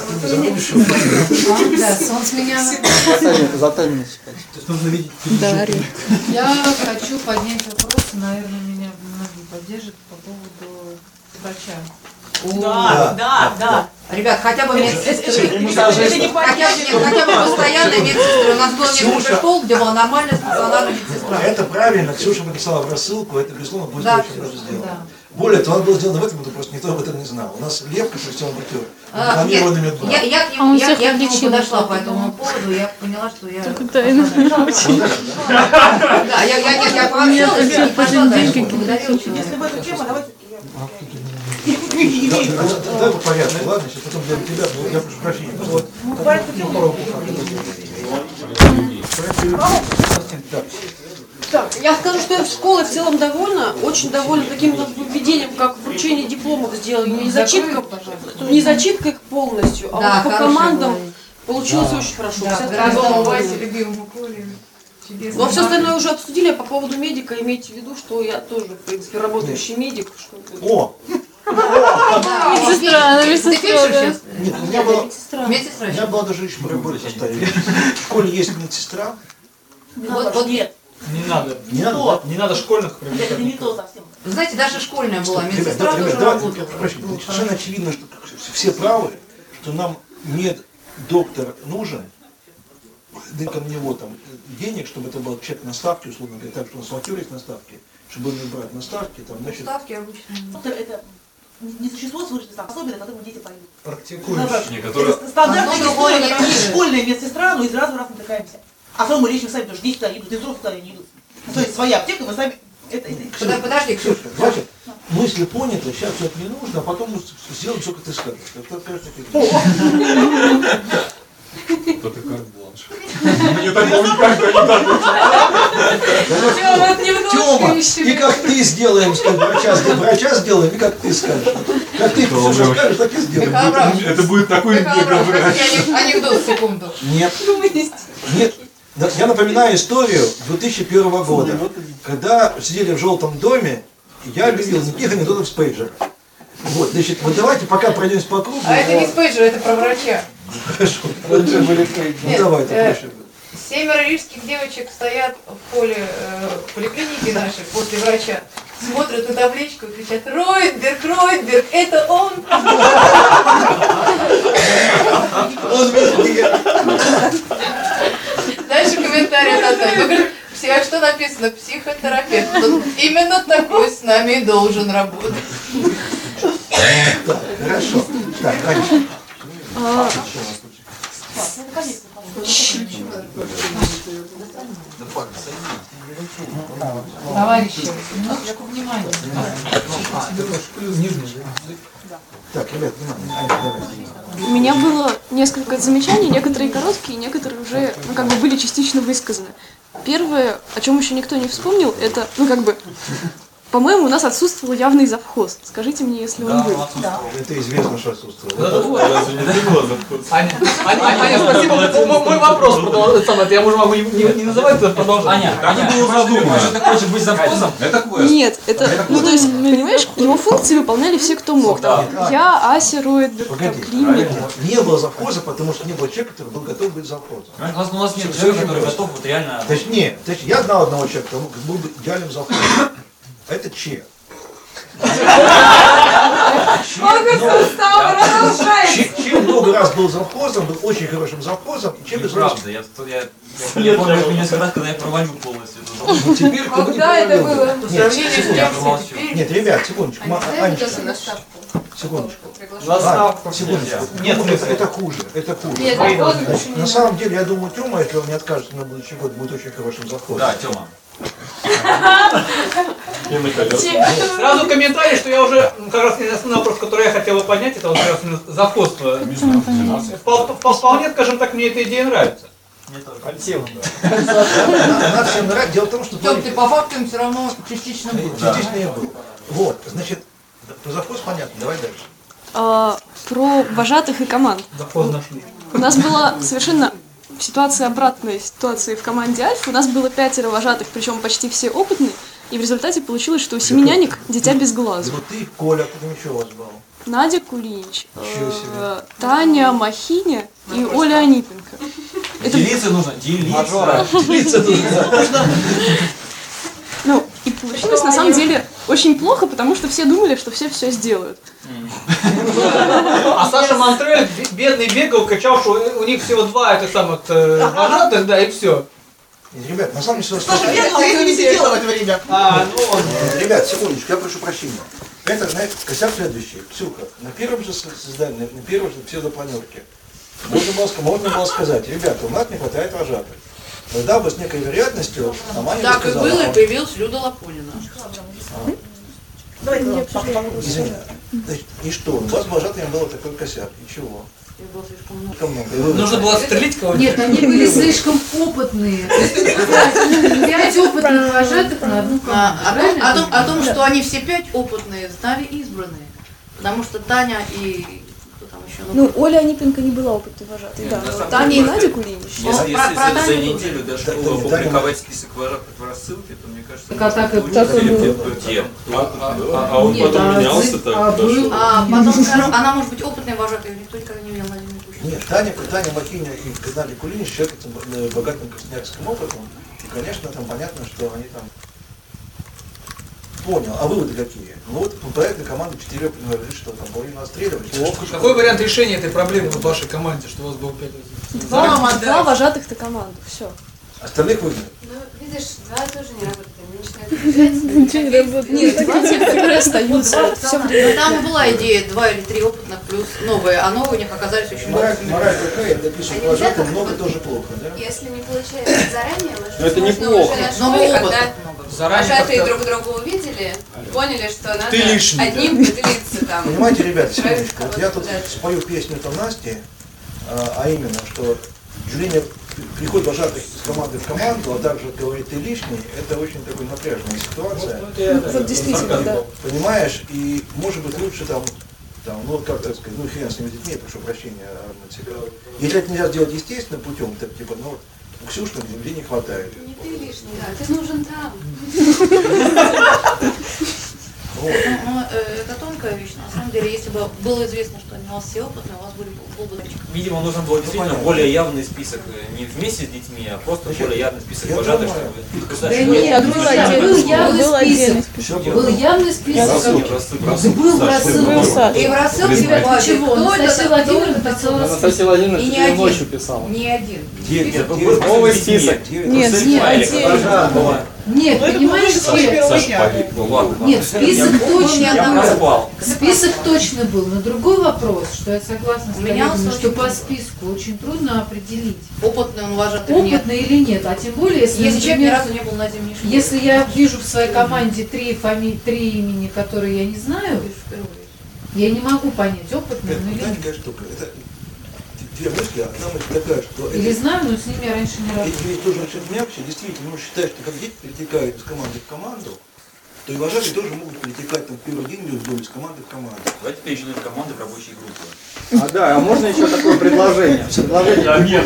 А, да, сон с меня... За тайминг считать. То есть нужно видеть. Да, Я хочу поднять вопрос наверное, меня многие поддержат по поводу врача. Да, да, да. Ребят, хотя бы медсестры. Это не Хотя бы хотя бы постоянные медсестры. У нас было несколько школ, где была нормальная стационарная медсестра. Это правильно, Ксюша написала в рассылку, это, безусловно, будет Да, очень хорошо сделано. Более того, надо было сделано в этом году, просто никто об этом не знал. У нас Левка, шестём актер, А, нет, дипломированный медбрат. я, я, к нему, я, я к нему подошла по этому поводу, я поняла, что я... Да, я, я, нет, я пообщалась и пошла дальше. Благодарю очень. Если в эту тему, давайте Давай по порядку, ладно, сейчас потом для тебя, я прошу прощения. Вот. Так, я скажу, что я в школе в целом довольна, очень довольна таким введением, как вручение дипломов сделали, не зачитка, не зачитка их полностью, а Да, вот по хорошая командам была. получилось Да. очень хорошо. Да, Все гораздо остальное Васе, довольны. любимому Коле. Ну а все остальное уже обсудили, а по поводу медика имейте в виду, что я тоже, в принципе, работающий медик. Что... О! Медсестра, она медсестра, Ты пишешь да. сейчас? Нет, у меня была, Медсестра. у меня была даже еще более составили. В школе есть медсестра. Вот, вот нет. Не надо. Не надо, то, не надо школьных прям. Это не то совсем. Знаете, даже школьная была Ребят, медсестра, ребят, тоже давайте, работала. прошу прощения, значит, совершенно очевидно, что все правы, что нам меддоктор нужен, дайте на него там денег, чтобы это был человек на ставке, условно говоря, так что у нас в актере есть на ставке, чтобы не брать на ставке, там, значит, Ставки обычно. Это, это не существует свыше ставки, особенно, которому дети поют. практикующие, Это стандартная Одно история, другого когда не мы школьная медсестра, но из раза в раз натыкаемся. Особенно мы лечим сами, потому что дети туда идут, и взрослые туда не идут. То есть своя аптека, мы сами... Это, это... Подожди, подожди, Ксюша. Значит, мысли поняты, сейчас все это не нужно, а потом мы сделаем все, как ты скажешь. Как ты скажешь, То ты как бланш. Мне такого никогда не дадут. Тёма, вот немножко Тёма, еще. и как ты сделаем, что врача, врача сделаем, и как ты скажешь. Как ты Ксюша, скажешь, так и сделаем. Это будет такой мега-врач. Анекдот, секунду. Нет. Нет. Да, я напоминаю историю две тысячи первого года, когда сидели в желтом доме, я любил никаких анекдотов с пейджера. Вот, значит, вот давайте пока пройдемся по кругу. А это не с пейджера, это про врача. Хорошо. Ну давай, это э, проще. Семеро рижских девочек стоят в поле э, поликлиники нашей после врача, смотрят на табличку и кричат: Ройдберг, Ройдберг, это он! Он везде. Дальше комментарий от Натальи. Вы говорите, «Пси- а что написано? Психотерапевт. Вот именно такой с нами и должен работать. Так, хорошо. Так, дальше. А, Товарищи, немножечко внимания. Так, ребят, внимание. Аня, давай. У меня было несколько замечаний, некоторые короткие, некоторые уже, ну, как бы были частично высказаны. Первое, о чем еще никто не вспомнил, это, ну, как бы, по-моему, у нас отсутствовал явный завхоз. Скажите мне, если он был. Это известно, что отсутствовало. Аня, Аня, Аня, спасибо. Мой мой вопрос продолжается. Это я уже могу не, не, не называть, это продолжать. Аня, Аня, может, ты хочешь быть завхозом? Это квест. Нет, это, ну, то есть, понимаешь, его функции выполняли все, кто мог. Там, я, Ася, Ройдберг, там, Погоди, Климик. не было завхоза, потому что не было человека, который был готов быть завхозом. У нас, у нас нет человека, который готов вот реально... Точнее, точнее, я знал одного человека, который был бы идеальным завхозом. Это Че. Че, Че много раз был завхозом, был очень хорошим завхозом, и Че безусловно. Неправда, я, я, я помню это несколько раз, когда я провалил полностью. Ну, теперь кто бы не Когда это провалил. было? По Нет, сравнению с секундочку. тем, что теперь? Нет, ребят, секундочку. Ма- Они Анечка, ставят на ставку. секундочку. На ставку. А, секундочку. Нет, Ну, нет, это, это хуже, это хуже. Нет, завхоз Значит, больше не на самом деле, я думаю, Тёма, если он не откажется на будущий год, будет очень хорошим завхозом. Да, Тёма. Сразу комментарий, что я уже, ну, как раз основной вопрос, который я хотел бы поднять, это вот как раз завхозство. Впол- впол- Вполне, скажем так, мне эта идея нравится. Она, она всем нравится. Дело в том, что... Тём, ты по факту им все равно частично был. Частично я был. Вот, значит, про завхоз понятно, давай дальше. А, про вожатых и команд. Завхоз нашли. У нас была совершенно ситуация обратная ситуации в команде Альфа. У нас было пятеро вожатых, причем почти все опытные. И в результате получилось, что у семи нянек дитя без глазу. Вот ты, Коля, кто еще у вас был? Надя Кулинич, Ничего себе. э, Таня Махиня и Оля Анипенко. Это- Делиться нужно, делиться. Делиться нужно. Ну, И получилось на самом деле очень плохо, потому что все думали, что все все сделают. А Саша Монтрель, бедный, бегал, качал, что у них всего два это самых вожатых, да, и все. Ребят, на самом деле... Саша бегала, я не сидела в это время. А, ну он... Ребят, секундочку, я прошу прощения. Это, знаете, косяк следующий. Ксюха, на первом же создании, на первом же псевдопланерке можно было, можно было сказать, ребята, у нас не хватает вожатых. Тогда бы с некой вероятностью Аманя Так и сказала, было, и «А, появилась Люда Лапунина. извини, значит, и что? У вас вожатым было такой косяк, и чего? Слишком много. Нужно было стрелить кого-нибудь. Нет, они были слишком опытные. Пять опытных вожатых на одну команду. А, о, том, о, том, о том, что они все пять опытные, знали избранные. Потому что Таня и... Кто там еще? Ну, Оля Анипенко не была опытной вожатой. Да. Таня и Надя Кулинич. Если, если про, про за, за Таню неделю до школы опубликовать список вожатых в рассылке, то мне кажется, Так, а так и будет было. тем. А, а он Нет, потом а менялся ты- так? а да, был- что? А потом скажу, она может быть опытной вожатой, никто никогда не видел Владимира Путина. Нет, Таня, Таня Макиня и Надя Кулинич, человек с богатым красноярским опытом, и, конечно, там понятно, что они там... Понял, а выводы какие? Ну вот проектная команда четыре, что там, половину отстреливали. Какой вариант решения этой проблемы в вашей команде, что у вас было пять? Два, два вожатых-то команду. Все. Остальных выгнали. Ну, видишь, два тоже не работает. Они начинают бежать. Ничего не работает. Нет, два те, которые остаются. Все Но там была идея два или три опытных плюс новые, а новые у них оказались очень Мораль, опытными. мораль такая, я допишу А вожатым, нельзя много как-то, тоже плохо, да? Если не получается заранее, может, Но это можно неплохо. уже на Новый школе, опыт когда Заранее вожатые как-то- друг друга увидели, поняли, что надо Ты лишний, одним поделиться там. Понимаете, ребята, Правильно, секундочку, вот я тут кого-то спою песню там Насти, а, а именно, что деление приход вожатых из команды в команду, а также говорит ты лишний, это очень такой напряженная ситуация. Вот действительно, да. Понимаешь, и может быть лучше там, там ну как так сказать, ну хрен с ними детьми, прошу прощения, Арматика. Если это нельзя сделать естественным путем, так типа, ну вот, у Ксюши там земли не хватает. Не ты лишний, а ты нужен там. Ну, ну, э, это тонкая вещь. На самом деле, если бы было известно, что они у вас все опытные, у вас были, был бы дочка. Видимо, нужен был действительно более явный список, э, не вместе с детьми, а просто более явный список вожатых, чтобы Да государство... нет, был друзья, отдельный был список. явный Был отдельный список. список. Был явный список. Рассылки, как- рассылки, Да рассылки. был в Саша, рассылке. Был Саша. И в рассылке Тебя бывает, чего? кто это, Анастасия кто Владимировна это написала такой? Анастасия Владимировна И не чуть ли один. ночью писала. Не один. Нет, Список нет, был нет. Новый список. Нет, не Файлик, отдельно. пожалуйста. Нет, Ну, это понимаешь, было что- первого Саша дня. погиб. Ну ладно, Нет, ладно. список Я- точно Я был. проспал. Список точно был, но другой вопрос, что я согласна с У меня коллегами, очень что по трудно. списку очень трудно определить, Опытный он вожатый или нет. опытный или нет, а тем более, если, Если человек ни например, разу не был на зимней школе. если я вижу в своей команде три фами... три имени, которые я не знаю, я не могу понять, опытный Это, он или знаете, нет. какая штука? Это две мысли, одна мысль такая, что Или это- знаю, но с ними я раньше не работала. Эти вещи тоже очень мягче. Действительно, ну, считаю, что как дети перетекают из команды в команду, то и вожатые тоже могут перетекать там, в первый день или из команды в команду. Давайте перейдем команды в рабочие группы. А да, а можно еще такое предложение? Предложение.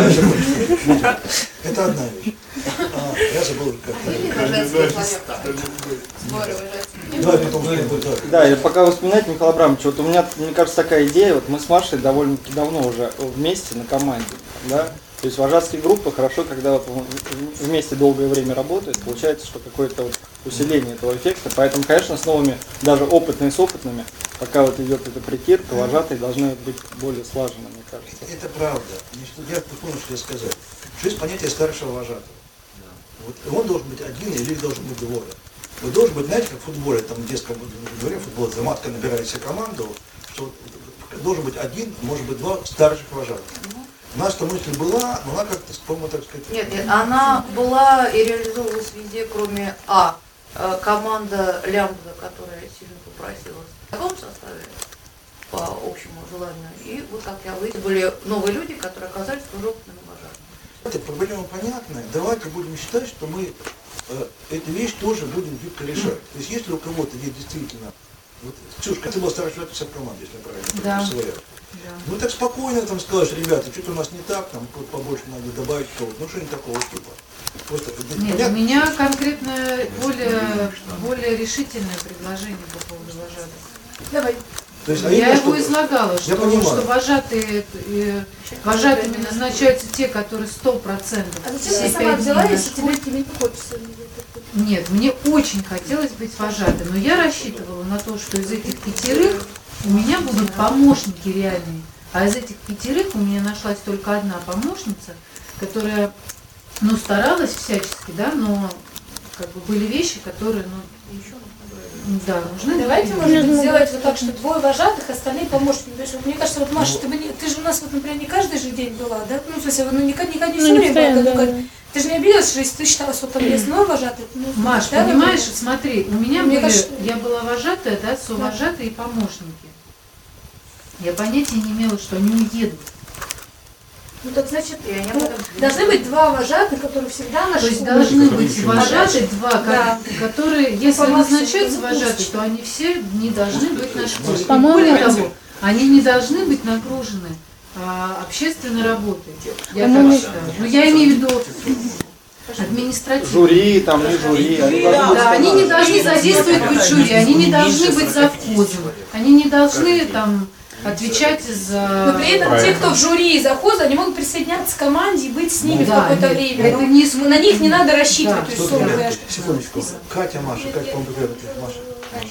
Это одна вещь. А, я забыл, как Были вожатые планерки? Сборы вожатые? Да, потом да, да. Да, и пока вы вспоминаете, Михаил Абрамович, вот у меня, мне кажется, такая идея, вот мы с Машей довольно-таки давно уже вместе на команде, да, то есть вожатские группы хорошо, когда вот вместе долгое время работают, получается, что какое-то вот усиление этого эффекта, поэтому, конечно, с новыми, даже опытные с опытными, пока вот идет эта притирка, вожатые должны быть более слажены, мне кажется. Это правда. Значит, я помню, что я сказал. Что есть понятие старшего вожатого. Вот он должен быть один или их должен быть двое. Вот должен быть, знаете, как в футболе, там в детском дворе, футбол, заматка набирает себе команду, что вот должен быть один, может быть, два старших вожатых. У нас эта мысль была, но она как-то, по-моему, так сказать... Нет, нет, она была и реализовывалась везде, кроме А. Э, Команда Лямбда, которая сильно попросилась в таком составе, по общему желанию. И вот как я выяснила, были новые люди, которые оказались тоже опытными вожатыми. Эта проблема понятная. Давайте будем считать, что мы э, эту вещь тоже будем гибко решать. То есть если у кого-то есть действительно... Вот, Ксюшка, ты была старший вся в команде, если я правильно Да. своя. Да. Ну так спокойно там скажешь, ребята, что-то у нас не так, там вот побольше надо добавить кого-то, ну что-нибудь такого типа. Просто, Нет, понятно? у меня конкретно более, более решительное предложение по поводу вожатых. Давай. То есть, а Я именно, его что- излагала, Я что, понимаю. что вожатые, э, вожатыми назначаются те, которые сто процентов. А зачем ты сама взяла, если тебе, тебе не хочется? Нет, мне очень хотелось быть вожатой, но я рассчитывала на то, что из этих пятерых у меня будут помощники реальные. А из этих пятерых у меня нашлась только одна помощница, которая, ну, старалась всячески, да, но как бы были вещи, которые, ну, да, нужны. Давайте, может быть, сделать вот так, что двое вожатых, остальные помощники. Потому что, мне кажется, вот, Маша, ты, бы не, ты же у нас, вот, например, не каждый же день была, да? Ну, в смысле, ну, не, не, не, не все время была, да, только- да. Ты же не обиделась, что если ты считала, что там есть новый вожатый? Ну, Маш, да, понимаешь, например? смотри, у меня Мне были, кажется, я была вожатая, да, совожатая и помощники. Я понятия не имела, что они уедут. Ну так значит, ну, должны быть два вожатых, которые всегда на То есть школе. должны быть вожатые два, Да. ко- которые, если По максимуму, назначаются ну, вожатые, пусть. то они все не должны быть на школе. И По-моему, более это- того, они не должны быть нагружены а, общественной работой. Я По-моему, так считаю. Но я имею в виду административно. Жюри, там не жюри, они должны быть Да, они не должны сказаны. задействовать быть жюри, они не должны быть завхозом, они не должны там отвечать за... Но при этом те, кто в жюри и завхоза, они могут присоединяться к команде и быть с ними Да, в какое-то нет, время. это Ну, не- на них не надо рассчитывать. Да. То есть, Стоп, условно ребят, говоря, секундочку. Катя, Маша, Катя, по-моему, говорит, Маша.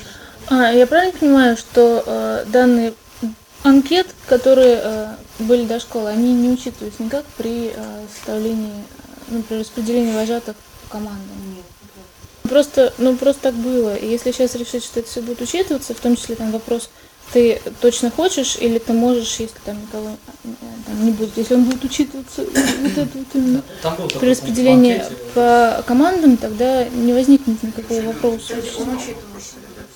А, я правильно понимаю, что э, данные анкет, которые э, были до школы, они не учитываются никак при э, составлении, э, ну, при распределении вожатых по командам? Просто, ну, просто так было. И если сейчас решить, что это все будет учитываться, в том числе там вопрос, ты точно хочешь или ты можешь, если там никого э, там, не будет, если он будет учитываться, вот это вот именно Там был такой при распределении пункт в анкете. по командам, тогда не возникнет никакого вопроса. Он учитывался.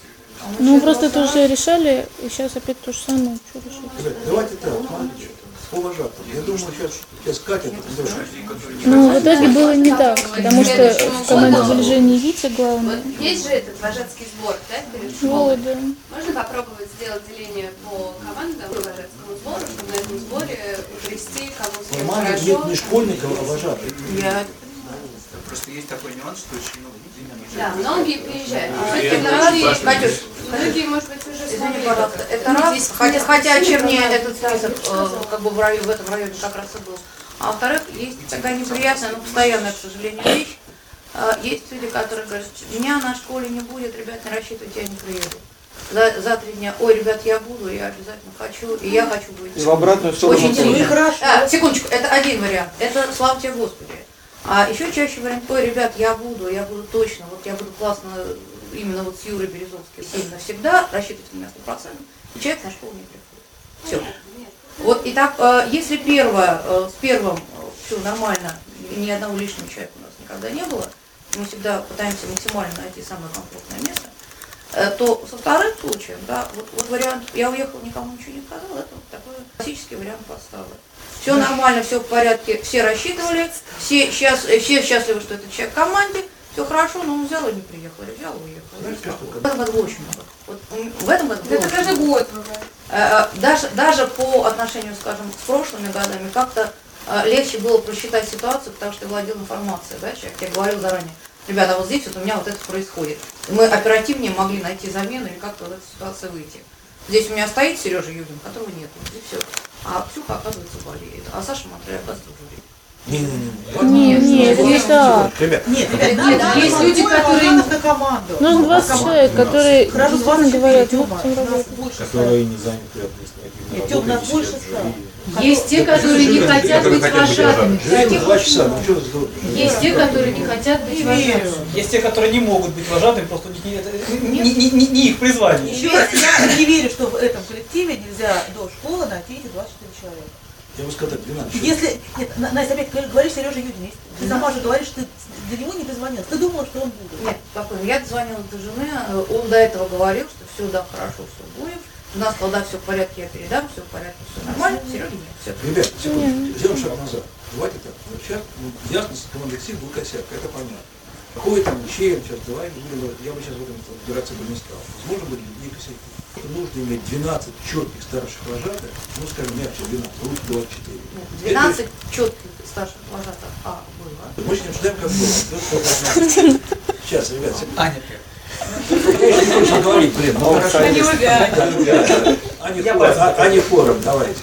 Ну, просто это уже решали, и сейчас опять то же самое. Что решить? Ребят, давайте так, смотрите, по вожатым. Я думаю, сейчас, сейчас Катя подойдет. Ну, в итоге было не так, потому что в команде были Женя и Витя главные. Вот есть же этот вожатский сбор, да, перед Вот, школой? да. Можно попробовать сделать деление по командам, по вожатскому сбору, чтобы на этом сборе утрясти, кому с кем Команда хорошо. нет не школьников, а вожатых. Я- Просто есть такой нюанс, что очень много людей не Да, многие приезжают. А, Многие, это многие, важно. Катюш, многие, может быть, уже Извини, смотрели. пожалуйста, это раз, хотя, хотя чернее этот список э, как бы в, районе, в этом районе как раз и был. А во-вторых, есть такая неприятная, но постоянная, к сожалению, вещь. Э, есть люди, которые говорят, меня на школе не будет, ребят, не рассчитывайте, я не приеду. За, за три дня, ой, ребят, я буду, я обязательно хочу, и я хочу быть. И в обратную сторону Очень тоже. сильно. А, секундочку, это один вариант. Это слава тебе Господи. А еще чаще вариант, ой, ребят, я буду, я буду точно, вот я буду классно, именно вот с Юрой Березовским, именно всегда, рассчитывайте на меня сто процентов, и человек на школу не приходит. Все. Вот, и так, э, если первое, э, с первым все нормально, и ни одного лишнего человека у нас никогда не было, мы всегда пытаемся максимально найти самое комфортное место, э, то со вторым случаем, да, вот, вот вариант, я уехал, никому ничего не сказал, это вот такой классический вариант подставы. Все нормально, все в порядке, все рассчитывали, все, счаст, все счастливы, что этот человек в команде, все хорошо, но он взял и не приехал, или взял и уехал. В этом году очень много. Вот в этом году было Это очень каждый много. год бывает. Э, Даже, даже по отношению, скажем, с прошлыми годами, как-то э, легче было просчитать ситуацию, потому что я владел информацией, да, человек, я говорил заранее, ребята, вот здесь вот у меня вот это происходит. И мы оперативнее могли найти замену и как-то в эту ситуацию выйти. Здесь у меня стоит Сережа Юдин, которого нет, и все. А Ксюха, оказывается, болеет. А Саша Матрей, оказывается, в жюри. Не-не-не. Не, не, это не так. Ребят, Нет, нет, есть люди, которые... на команду. Ну, двадцать человек, которые Хорошо, действительно двадцать говорят, четыре, мы Тёма, хотим нас работать. больше Которые не заняты административной Нет, Тём, нас работой, больше сидят в жюри. Есть те, которые не хотят быть вожатыми. Жюри на два часа, ну что за... Есть те, которые не хотят быть Не верю. вожатыми. Есть те, которые не могут быть вожатыми, просто у них не, это, не, не, не- не их призвание. Еще раз, я не верю, что в этом коллективе нельзя до школы найти эти двадцать четыре человека. Я бы сказал так, двенадцать. Если, нет, На- Настя, опять говоришь Сережа Юдин, если ты сама же говоришь, что ты для него не дозвонилась, ты думала, что он будет. Нет, спокойно. Я дозвонила до жены, он до этого говорил, что все, да, хорошо, все будет. Жена сказала, да, все в порядке, я передам, все в порядке, все нормально. Серега нет, все. Ребят, секунду, сделаем шаг назад. Давайте так. Вот сейчас, ну, ясно, с командой СИК был косяк, это понятно. Какой там чем, сейчас давай, будем, я бы сейчас в этом разбираться бы не стал. Возможно, были другие косяки. Нужно иметь двенадцать четких старших вожатых, ну, скажем, мягче двенадцать, лучше двадцать четыре. двенадцать четких старших вожатых А было. Мы сейчас не обсуждаем, как было. Сейчас, ребят, секунду. Аня. Я не хочу говорить, блин, ну хорошо. Они обе. А не хором, а, а не хором, давайте.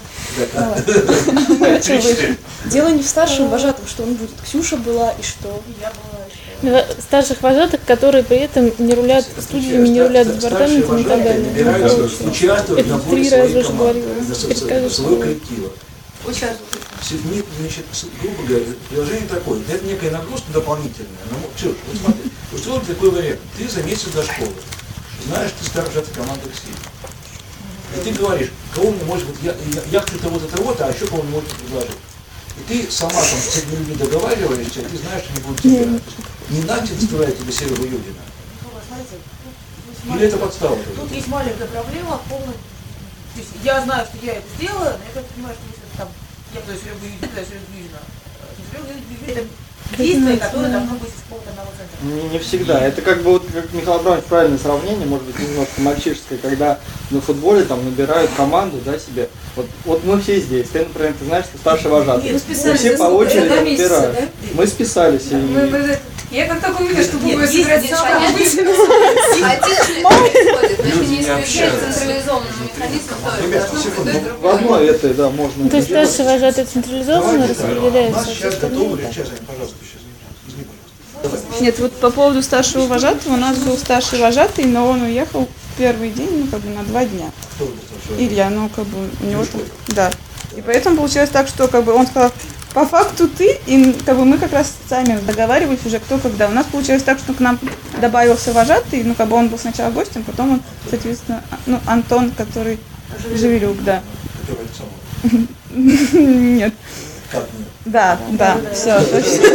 Короче, вы- Дело не в старшем вожатом, что он будет. Ксюша была и что? Старших вожатых, которые при этом не рулят студиями, не рулят департаментами и так далее. Участвуют на Это воле три своей раза уже команды, говорила. на Теперь со- скажешь, своего что- коллектива. Участвуют. Нет, значит, с- грубо говоря, приложение такое, это некая нагрузка дополнительная. Ну, Ксюш, вот смотри, устроили такой вариант. Ты за месяц до школы знаешь, ты старший от команды Ксении. И ты говоришь, кого мне может быть, я, я, я хочу того-то, того-то, а еще кого мне может предложить. И ты сама там с этими людьми договариваешься, и ты знаешь, что они будут тебя. Не Настя заставляет тебе Серого Юдина. Или это подстава? Тут есть маленькая проблема, полная. То есть я знаю, что я это сделала, но я как понимаю, что если там я подаю Серегу Юдина, подаю Серегу Юдина, Серега Юдина, это действие, которое должно быть из какого-то одного центра. Не, не всегда. Это как бы вот, как Михаил Абрамович, правильное сравнение, может быть, немножко мальчишеское, когда на футболе там набирают команду, да, себе. Вот, вот мы все здесь. Ты, например, ты знаешь, что старший вожатый. Нет, списались Все за по сколько? очереди За два месяца, набирают. да? Мы списались. И... Мы, я как только увидела, что Нет, Бубы есть собирается здесь сама понятие, быть. Хаотично это происходит, но если Люди не не исключать общаются. централизованным механизмом, то это Ребята, должно секунду, быть в одной этой, да, можно. То есть старший вожатый централизованно Давайте так, у распределяется. нас сейчас готовы, сейчас, Аня, пожалуйста, сейчас, извини, пожалуйста. Давай. Нет, вот по поводу старшего вожатого, у нас был старший вожатый, но он уехал первый день, ну, как бы на два дня. Кто был старший вожатый? Илья, ну, как бы, у него там, да. И поэтому получилось так, что, как бы, он сказал, по факту ты, и, как бы, мы как раз сами договаривались уже, кто когда. У нас получилось так, что к нам добавился вожатый, ну, как бы, он был сначала гостем, потом он, соответственно, а- ну, Антон, который Живелюк, да. Который это самое. Нет. Как нет? Да, да, все, точно.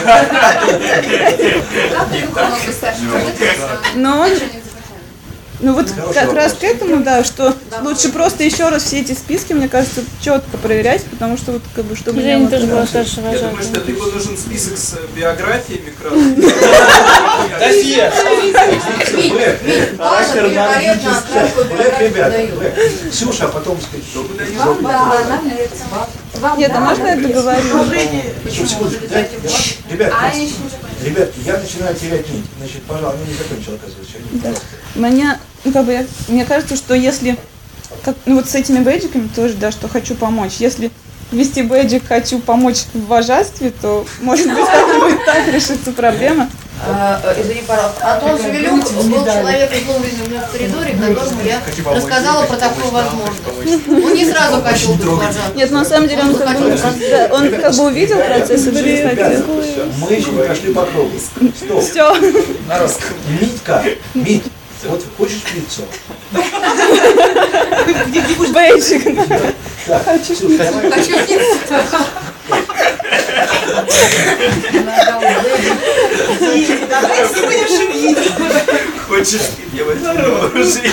Как легко мог бы старший вожатый Но он, ну вот Хороший как вопрос. раз к этому, да, что лучше просто еще раз все эти списки, мне кажется, четко проверять, потому что вот как бы чтобы Женя не было тоже такого. была старшей Я думаю, что либо нужен список с биографиями Досье. Характер Блэк, ребята, Блэк. Ксюша, а потом сказать, Вам, да, нам нравится. Вам, Нет, а да, можно я нравится. договорю? Почему? Ребят, А, я еще не закончила. ребятки, я начинаю терять нить. Значит, пожалуйста, ну не закончил, оказывается. Они- Да. Мне, ну, как бы, я- мне кажется, что если, как, ну вот с этими бейджиками тоже, да, что хочу помочь, если ввести бейджик «хочу помочь в вожатстве», то, может быть, как-нибудь так решится проблема. А, э, Извини, пожалуйста. Антон Живелюк был человек изловленный у меня в коридоре, которому я рассказала про такую возможность. Он не сразу хотел быть вожатым. Нет, ну, на самом деле он как бы, да, он как бы увидел процесс и тоже хотел. Мы еще не прошли по кругу. Стоп. Все. Народ, Митька, Мить, вот хочешь пиццу? Бейджик. Так, Хочу Ксюша, давай. Хочу Давайте не будем шумить. Хочешь, я возьму оружие.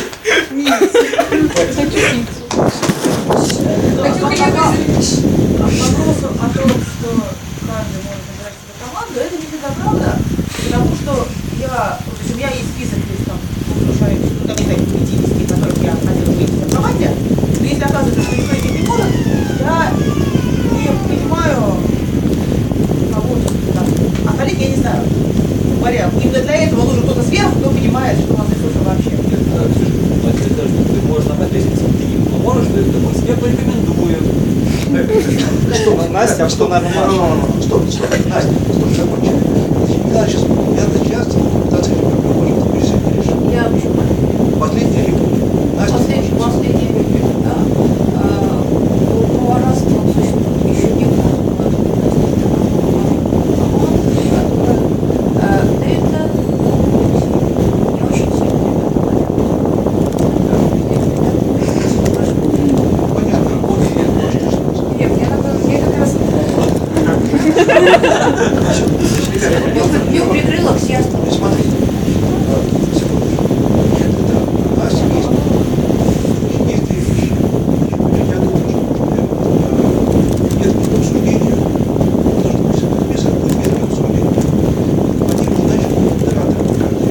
К вопросу о том, что каждый может набирать себе команду, это не всегда правда, потому что я, то есть у меня есть список, есть там, ну, человек, ну, там, не знаю, пятьдесят, которых я хотела выйти в команде, но если оказывается, что никто из них не может, я не понимаю, кого там, остальных я не знаю. Говоря, именно для этого нужен кто-то сверху, кто понимает, что у нас ресурсы вообще. Ты можешь нам ответить, ты не поможешь, то есть мы тебе порекомендуем. Что, Настя, а что нормально? Стоп, стоп, Настя, стоп, закончили. Я сейчас, я сейчас пытаться может решить решить. Я почему? Последний рик. Настя, Последний, последний рик, да. А, по вожатству существует еще некоторые это не очень сильно. Нет, я напомню, я как раз Бью прикрыла все остальные. Смотрите, Настя есть, есть две вещи. Я думаю, что нет обсуждения, должно быть записано, будет нет обсуждения. Один задача будет модератором каждый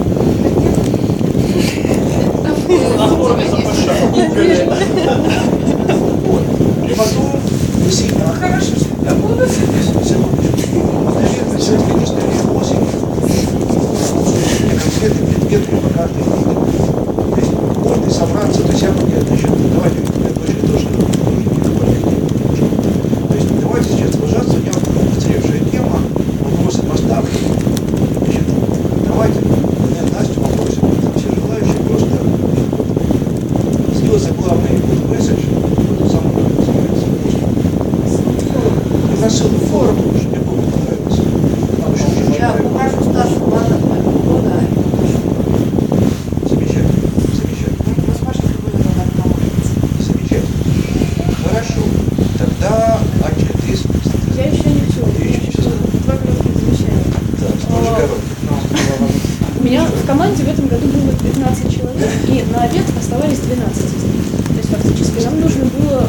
И потом вы сильно хорошо. Я буду секундочку. Наверное, сегодня, конечно, восемь. просил форму, что мне было понравилось. Нам еще уже Я покажу старшего брата моего года, а ему тоже. Замечательно, замечательно. Мы с Машей были на одном. Замечательно. Хорошо. Тогда, Анечка, ты... Я еще не все. Ты еще не все сказала. Два коротких замечания. Да, тоже коротких. У меня в команде в этом году было пятнадцать человек, и на обед оставались двенадцать из них. То есть фактически нам нужно было...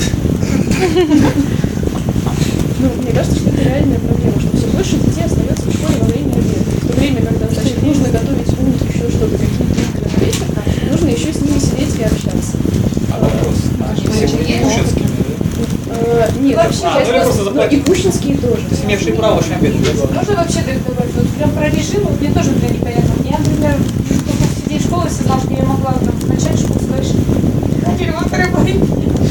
Ну, мне кажется, что это реальная проблема, что все больше детей остается в школе во время обеда. В то время, когда, значит, нужно готовить ужин, еще что-то, какие-то игры на вечер, нужно еще с ними сидеть и общаться. А вопрос? А что все были пущинскими, да? Нет, вообще, а, ну, просто ну, и пущинские тоже. То есть имевшие право шампет. Можно вообще так добавить? Вот прям про режим, вот мне тоже, например, непонятно. Я, например, только в день школы осознал, что я могла там, начать школу, сказать, что хотели во второй половине.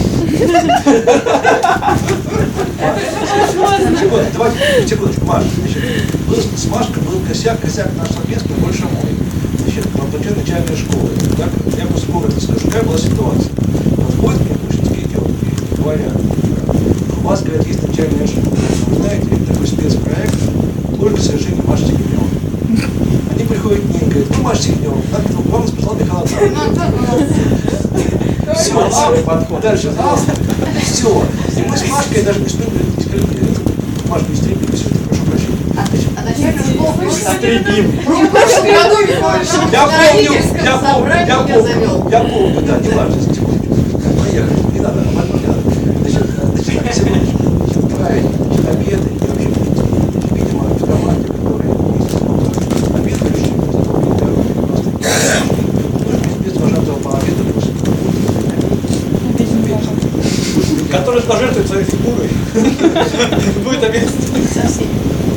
Секунду, давайте, секундочку, Маша. Значит, был, с Машкой был косяк, косяк наш совместный, больше мой. Значит, по пути начальной школы. Так, я просто коротко скажу, какая была ситуация. Подходит мне пущинские девушки и говорят, у вас, говорят, есть начальная школа. Вы знаете, это такой спецпроект, только совершение Маши Сигнева. Они приходят к ней и говорят, ну, Маша Сигнева, вам расписал Михаил Все, дальше, все. И мы с Машкой даже не спрыгнули, не спрыгнули. Машка не стрипнули, все, прошу прощения. А начальную школу Стрипим. В прошлом году Я помню, я помню, я помню, я помню, да, не важно, поехали, не надо, не надо. Значит, значит, секундочку, правильно, обеды и вообще, видимо, в команде, которая есть, обеды решили, просто без вожатого по обеду просто. Который пожертвует своей фигурой. Будет обязательно. Совсем.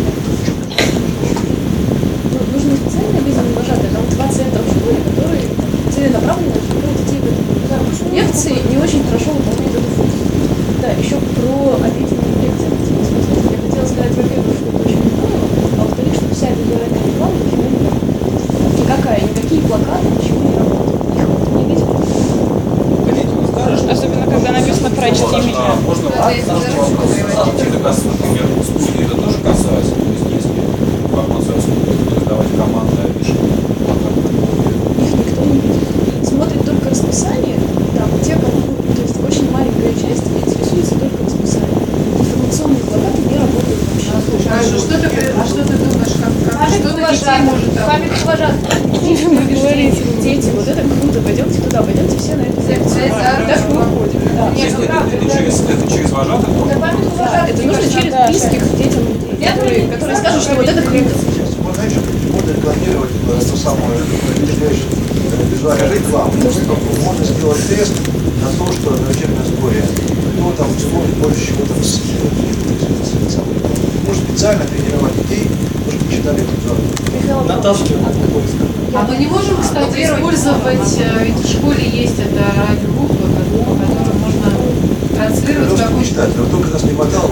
Нужно специально обязаны вожатые. Там два центра в школе, которые целенаправленно обучают детей в этом. Лекции не очень хорошо выполняют эту функцию. Да, еще про обеденные лекции. Я хотела сказать, во-первых, что это очень здорово, а во-вторых, что вся визуальная реклама ничего не работает. Никакая, никакие плакаты, ничего не работают. Не видели? Особенно, когда написано «Прочти меня». Можно это касается, например, студии, это тоже касается. То есть, если информацию о студии раздавать команды, а пишет Их никто не видит. Смотрит только расписание, там, те, кому, то есть очень маленькая часть интересуется только расписанием. Информационные плакаты не работают вообще. Хорошо, что ты, а что ты думаешь, как, как что на детей может Память говорите, дети, вот это круто, пойдемте туда, пойдемте все на эту лекцию. Так мы выходим. Да. Нет, это, это, через, это через вожатых? Да, это нужно через близких детям людей, которые, которые скажут, что вот это круто. Вот, знаешь, можно рекламировать ту самую визуальную рекламу. Можно сделать тест на то, что на вечернем сборе, кто там вспомнит больше всего там с может специально тренировать детей, потому что не читали эту Натаскивать. А мы не можем, кстати, использовать, ведь в школе есть это радиогруппа, которую можно транслировать Просто какую-то... читать, но только нас не хватало.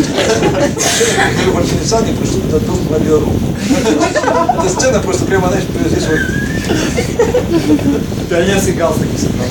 В Арсенисане пришли туда дом в радиорубку. Эта сцена просто прямо, знаешь, здесь вот... Пионерский галстук не собрал.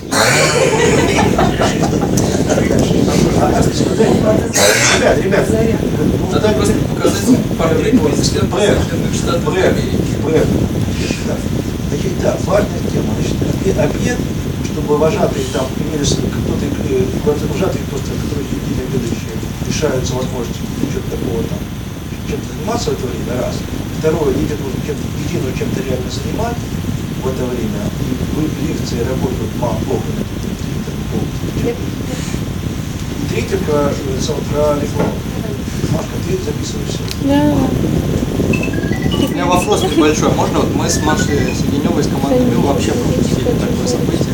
Ребят, ребят, надо просто показать пару президентов Соединенных Штатов Америки. Значит, да, важная тема. Значит, обед, чтобы вожатые там имели кто-то, вожатые просто, которые сидели обедающие, лишаются возможности что-то такого там, чем-то заниматься в это время, раз. Второе, детям нужно чем-то, детей нужно чем-то реально занимать в это время. И лекции работают мало, плохо. И третье, про, про рекламу. Машка, ты записываешься? Да. У меня вопрос небольшой. Можно вот мы с Машей Сигневой из команды МИЛ вообще пропустили такое событие?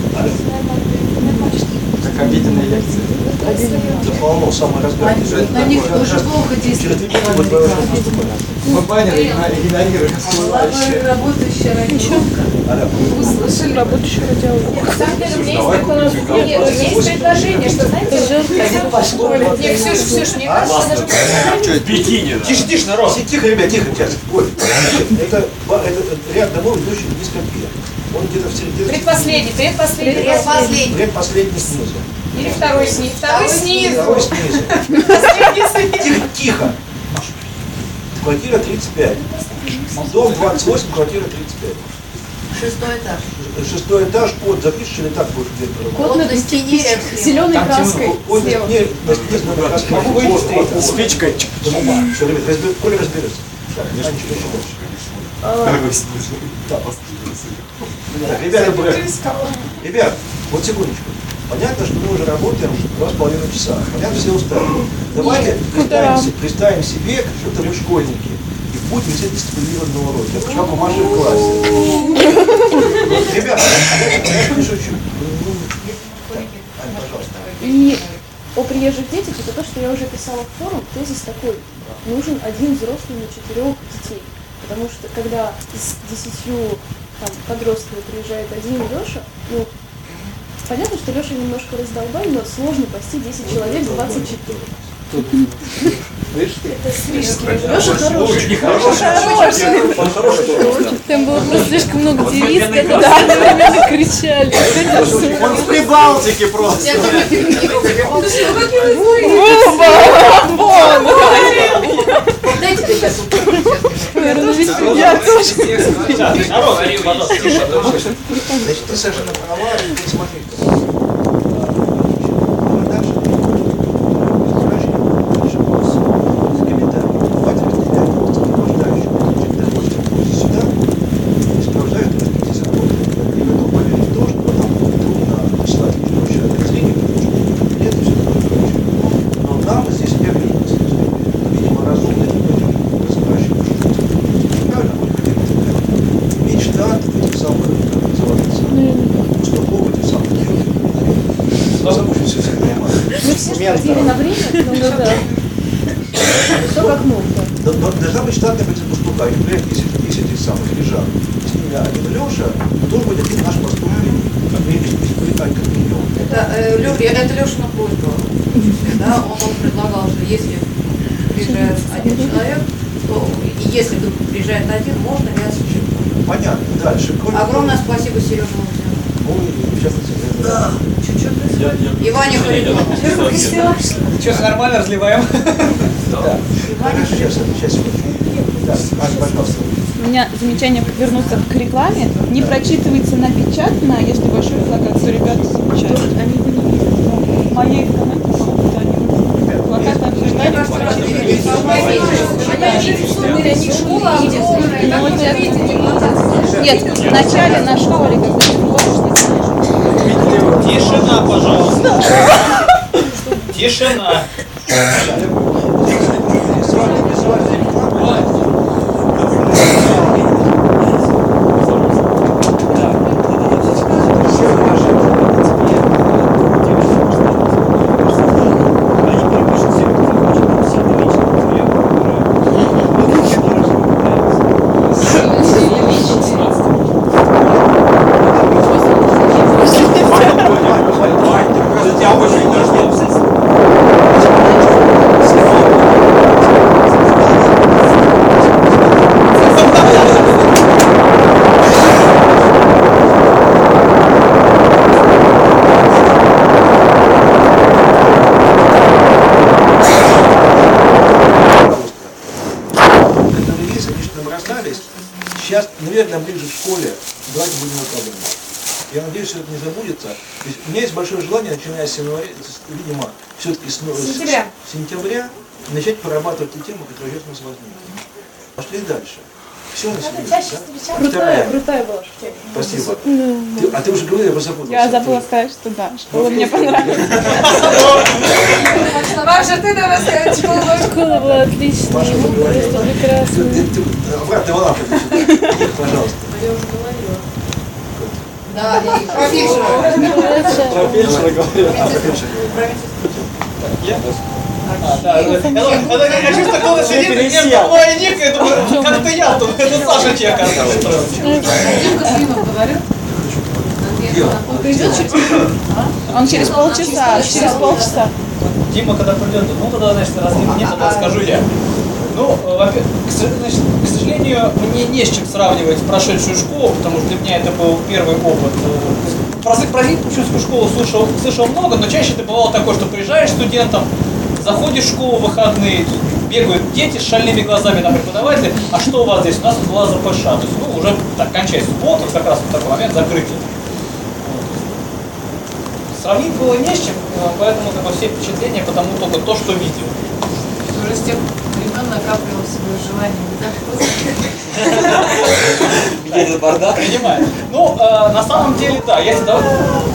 Как обеденные лекции. Это полно, самое разгадное. На них тоже плохо действует. Мы баннеры игнорируем. Молодая работающая радиогруппа. Услышали? Работающая радиогруппа. На самом деле, у меня есть предложение, что, знаете, по школе. Нет, Ксюш, Ксюш, мне кажется, даже... Что, Пекине? Тише, тише, народ. Тихо, ребят, тихо, сейчас. Ой, это, это ряд домов, идущих в низком пе. Он где-то в середине. Предпоследний, предпоследний. Предпоследний. Предпоследний снизу. Или второй снизу. Второй снизу. Второй снизу. Последний снизу. Тихо, Тихо. Квартира тридцать пять. Дом двадцать восемь, квартира тридцать пять. Шестой этаж. Шестой этаж, код запишешь или так будешь где-то? Код на стене рядом. Зеленой краской Код слева. не, на стене зеленой краской. Могу выйти спичкой. Все, ребят, разбер- Коля разберется. Так, Анечка, еще дальше. Так, ребята, ребят, вот секундочку. Понятно, что мы уже работаем два с половиной часа. Понятно, все устали. Давайте представим, се- представим себе, что мы школьники. И в путь несет дисциплинированного урока. Я хочу, как у Маши в классе. Вот, ребята, я не шучу. Ань, пожалуйста. И о приезжих детях, это то, что я уже писала в форум, тезис такой: нужен один взрослый на четырех детей. Потому что когда с десятью там, подростками приезжает один Леша, ну, понятно, что Леша немножко раздолбай, но сложно пасти десять человек, двадцать четыре. Это слишком. Леша хороший. Хороший. Там было просто слишком много девиц, которые одновременно кричали. Он в Прибалтике просто. Дайте мне сейчас. Я тоже. Значит, ты совершенно права, ты смотри. Но нам здесь первый видимо, разумно не будем расспрашивать. Правильно? Мечта этих самых, как называется, пастухов этих самых. Забудьте все это понимать. Мы все сходили на время, но ну, да. Все как нужно. Но- но Должна быть штатная позиция пастуха. И, например, если десять этих самых лежат, с ними один Леша, то должен быть один наш пастух. Как минимум, если полетать как минимум. Это, э, Лё- это Лешина просьба. Да, он, он предлагал, что если приезжает один человек, то и если вдруг приезжает один, можно не осуществить. Понятно. Дальше. Кроме- Огромное спасибо Сереже Ну, и сейчас это- Да. Чуть-чуть. Иване Харитонову. Сейчас нормально разливаем. Да. Хорошо, сейчас, сейчас, секундочку. Так, Аня, пожалуйста. У меня замечание вернуться к рекламе. Не прочитывается напечатано, если большой плакат, то ребята замечают. Они его не видят. Но в моей команде плакат обсуждали. Нет, в начале на школе, когда ты можешь. Тишина, пожалуйста. Тишина. Сейчас, наверное, ближе к школе, давайте будем откладывать. Я надеюсь, что это не забудется. То есть у меня есть большое желание, начиная с января, с- видимо, все-таки с, ну, с- Сентября. с сентября начать прорабатывать те темы, которые сейчас у нас возникли. Пошли дальше. Все на Надо сегодня. чаще да? встречаться. Крутая, Вторая. крутая была тема. Спасибо. Ну, Ты- а ты уже говорила, я просто запутался. Я забыла сказать, что да, школа мне понравилась. Маша, ты давай сказать, школа была. Школа была отличная, Маша, вы говорили. просто прекрасно. Ты- ты- ты- Обратно волна, пожалуйста. Я уже говорила. Да, и про фельдшера. Про фельдшера говорил. А, про фельдшера. Я? А, да, я, я, я чувствую, кто-то сидит, и мне второе ник, я думаю, как-то я, тут это Саша Чека. Димка Климов говорил. Он придет через... Он через полчаса, через полчаса. Дима, когда придет, ну тогда, значит, раз нет, тогда скажу я. Ну, во-первых, к с- значит, к сожалению, мне не с чем сравнивать прошедшую школу, потому что для меня это был первый опыт. Э, Про про Зинчевскую школу слышал, слышал много, но чаще это бывало такое, что приезжаешь студентом, заходишь в школу в выходные, бегают дети с шальными глазами на преподавателя, а что у вас здесь? У нас тут была ЗПШ. То есть, ну, уже так, кончается суббота, как раз в такой момент закрытия. Сравнить было не с чем, поэтому как бы, все впечатления, потому только то, что видел. Уже с тех времен накапливал свое желание, да? Где-то бардак. Принимаю. Ну, э, на самом деле, да, я всегда...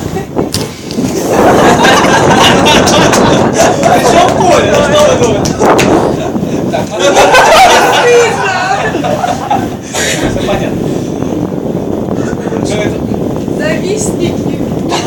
Причем Коля, ну что вы думаете? Так, все понятно. Завистники.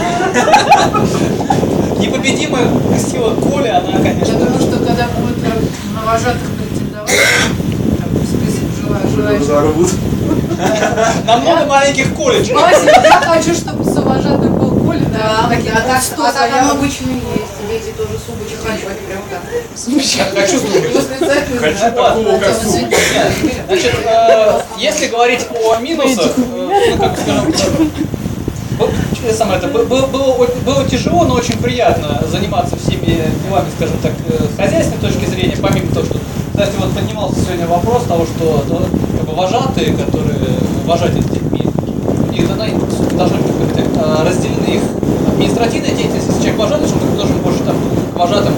Непобедимая сила Коли, она, конечно... Я думаю, что когда будет на вожатых претендовать, список желающих... На много маленьких колледжей. Я хочу, чтобы совожатый был Коля, да, А так что, а так оно обычно есть. Дети тоже с убочи хочу, они прям так. Хочу с Хочу такого, как Значит, если говорить о минусах, ну, как скажем, самое это, было, было, было тяжело, но очень приятно заниматься всеми делами, скажем так, с хозяйственной точки зрения, помимо того, что, кстати, вот поднимался сегодня вопрос того, что как бы, вожатые, которые вожатели с детьми, их должны быть как-то разделены их административная деятельность. Если человек вожатый, он должен больше там, к вожатым,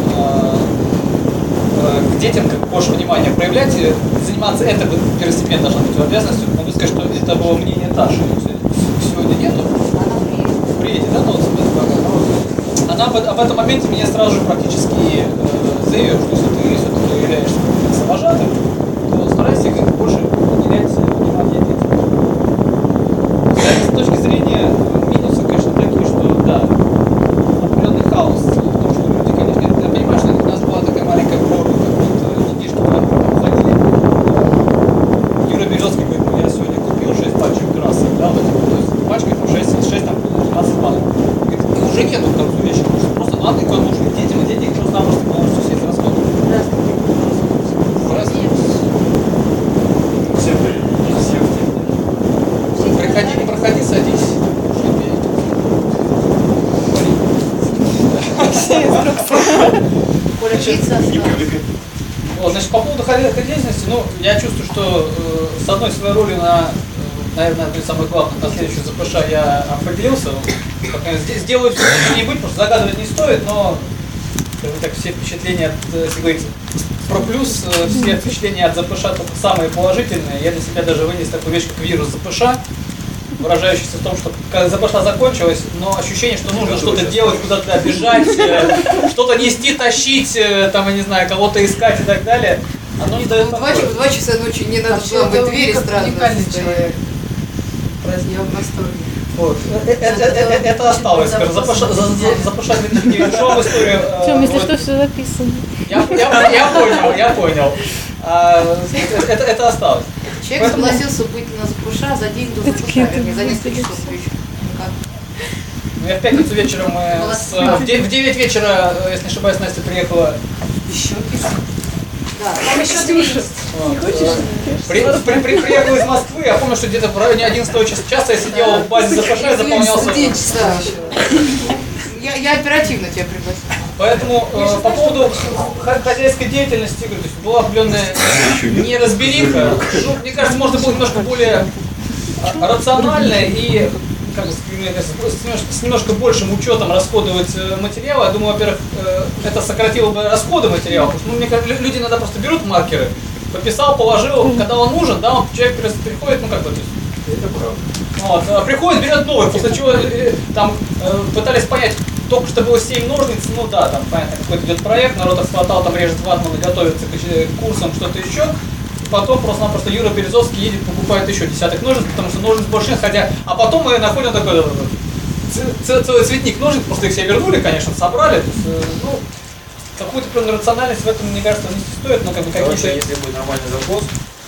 к детям как больше внимания проявлять, заниматься это первостепенно должна быть обязанностью. Могу сказать, что это было мнение Таши, сегодня нету. Приедет, да, ну, вот, она об, об этом моменте мне сразу же практически э, заявила, что если ты все-таки являешься самовожатым, то старайся как больше уделять внимание детям. С точки зрения минуса, конечно, такие, что да, определенный хаос в том, что люди, конечно, я понимаю, что у нас была такая маленькая прорва, как вот детишки ходили. Юра Березский говорит, ну я сегодня купил шесть пачек красок, да, вот, то есть пачка шесть, шесть там, двадцать банок. Говорит, и уже нету к концу вечера, потому что просто надо кому нужны детям, и дети просто-напросто полностью все это расходят. Всем привет. Всем привет. Приходи, проходи, садись. Все инструкции. Коля, пицца осталась. Вот, значит, по поводу хозяйственности, ну, я чувствую, что э, с одной своей роли на, э, наверное, одной из самых главных, на следующую ЗПШ я определился. Здесь сделаю все, что не быть, потому что загадывать не стоит, но, скажем так, все впечатления, от, если говорить про плюс, э, все впечатления от ЗПШ только самые положительные. Я для себя даже вынес такую вещь, как вирус ЗПШ, выражающийся в том, что ЗПШ закончилась, но ощущение, что нужно что-то делать, куда-то бежать, э, что-то нести, тащить, э, там, я не знаю, кого-то искать и так далее, оно не дает покоя. В два часа ночи не надо было быть двери странно. Уникальный человек. Я в восторге. Вот. Это, это, это, это осталось, скажем, ЗПШ две тысячи девять ушел в историю. э, Тём, если вот. что, все записано. Я, я, я понял, я понял. А, это, это осталось. Человек Поэтому- согласился быть на ЗПШ за день до ЗПШ, вернее, за несколько часов вечера. Как? Ну, я в пятницу вечером, э, с, в девять вечера, э, если не ошибаюсь, Настя приехала. Еще Да, Там еще две есть. Вот, э, при, при, при, приехала из Москвы, я помню, что где-то в районе одиннадцатого часа я сидел в базе ЗПШ и заполнял свой. Да. Я, я оперативно тебя пригласила. Поэтому э, по поводу х- хозяйской деятельности, говорю, то есть была определенная неразбериха. Ну, мне кажется, можно было немножко более а, рационально и как бы, мне кажется, с немножко, с немножко большим учетом расходовать э, материалы. Я думаю, во-первых, э, это сократило бы расходы материала, потому что ну, мне кажется, лю- люди иногда просто берут маркеры, пописал, положил, когда он нужен, да, он, человек просто приходит, ну как бы, то есть, это правда. Вот, а приходит, берет новый, после чего э, там э, пытались понять, только что было семь ножниц, ну да, там понятно, какой-то идет проект, народ отхватал, там режет ватманы, готовится к э, курсам, что-то еще. И потом просто-напросто Юра Березовский едет, покупает еще десяток ножниц, потому что ножниц больше нет, хотя, а потом мы находим такой ц- целый цветник ножниц, просто их все вернули, конечно, собрали, то есть, э, ну, какую-то определенную рациональность в этом, мне кажется, внести стоит, но как бы какие-то... Короче, если будет нормальный запрос,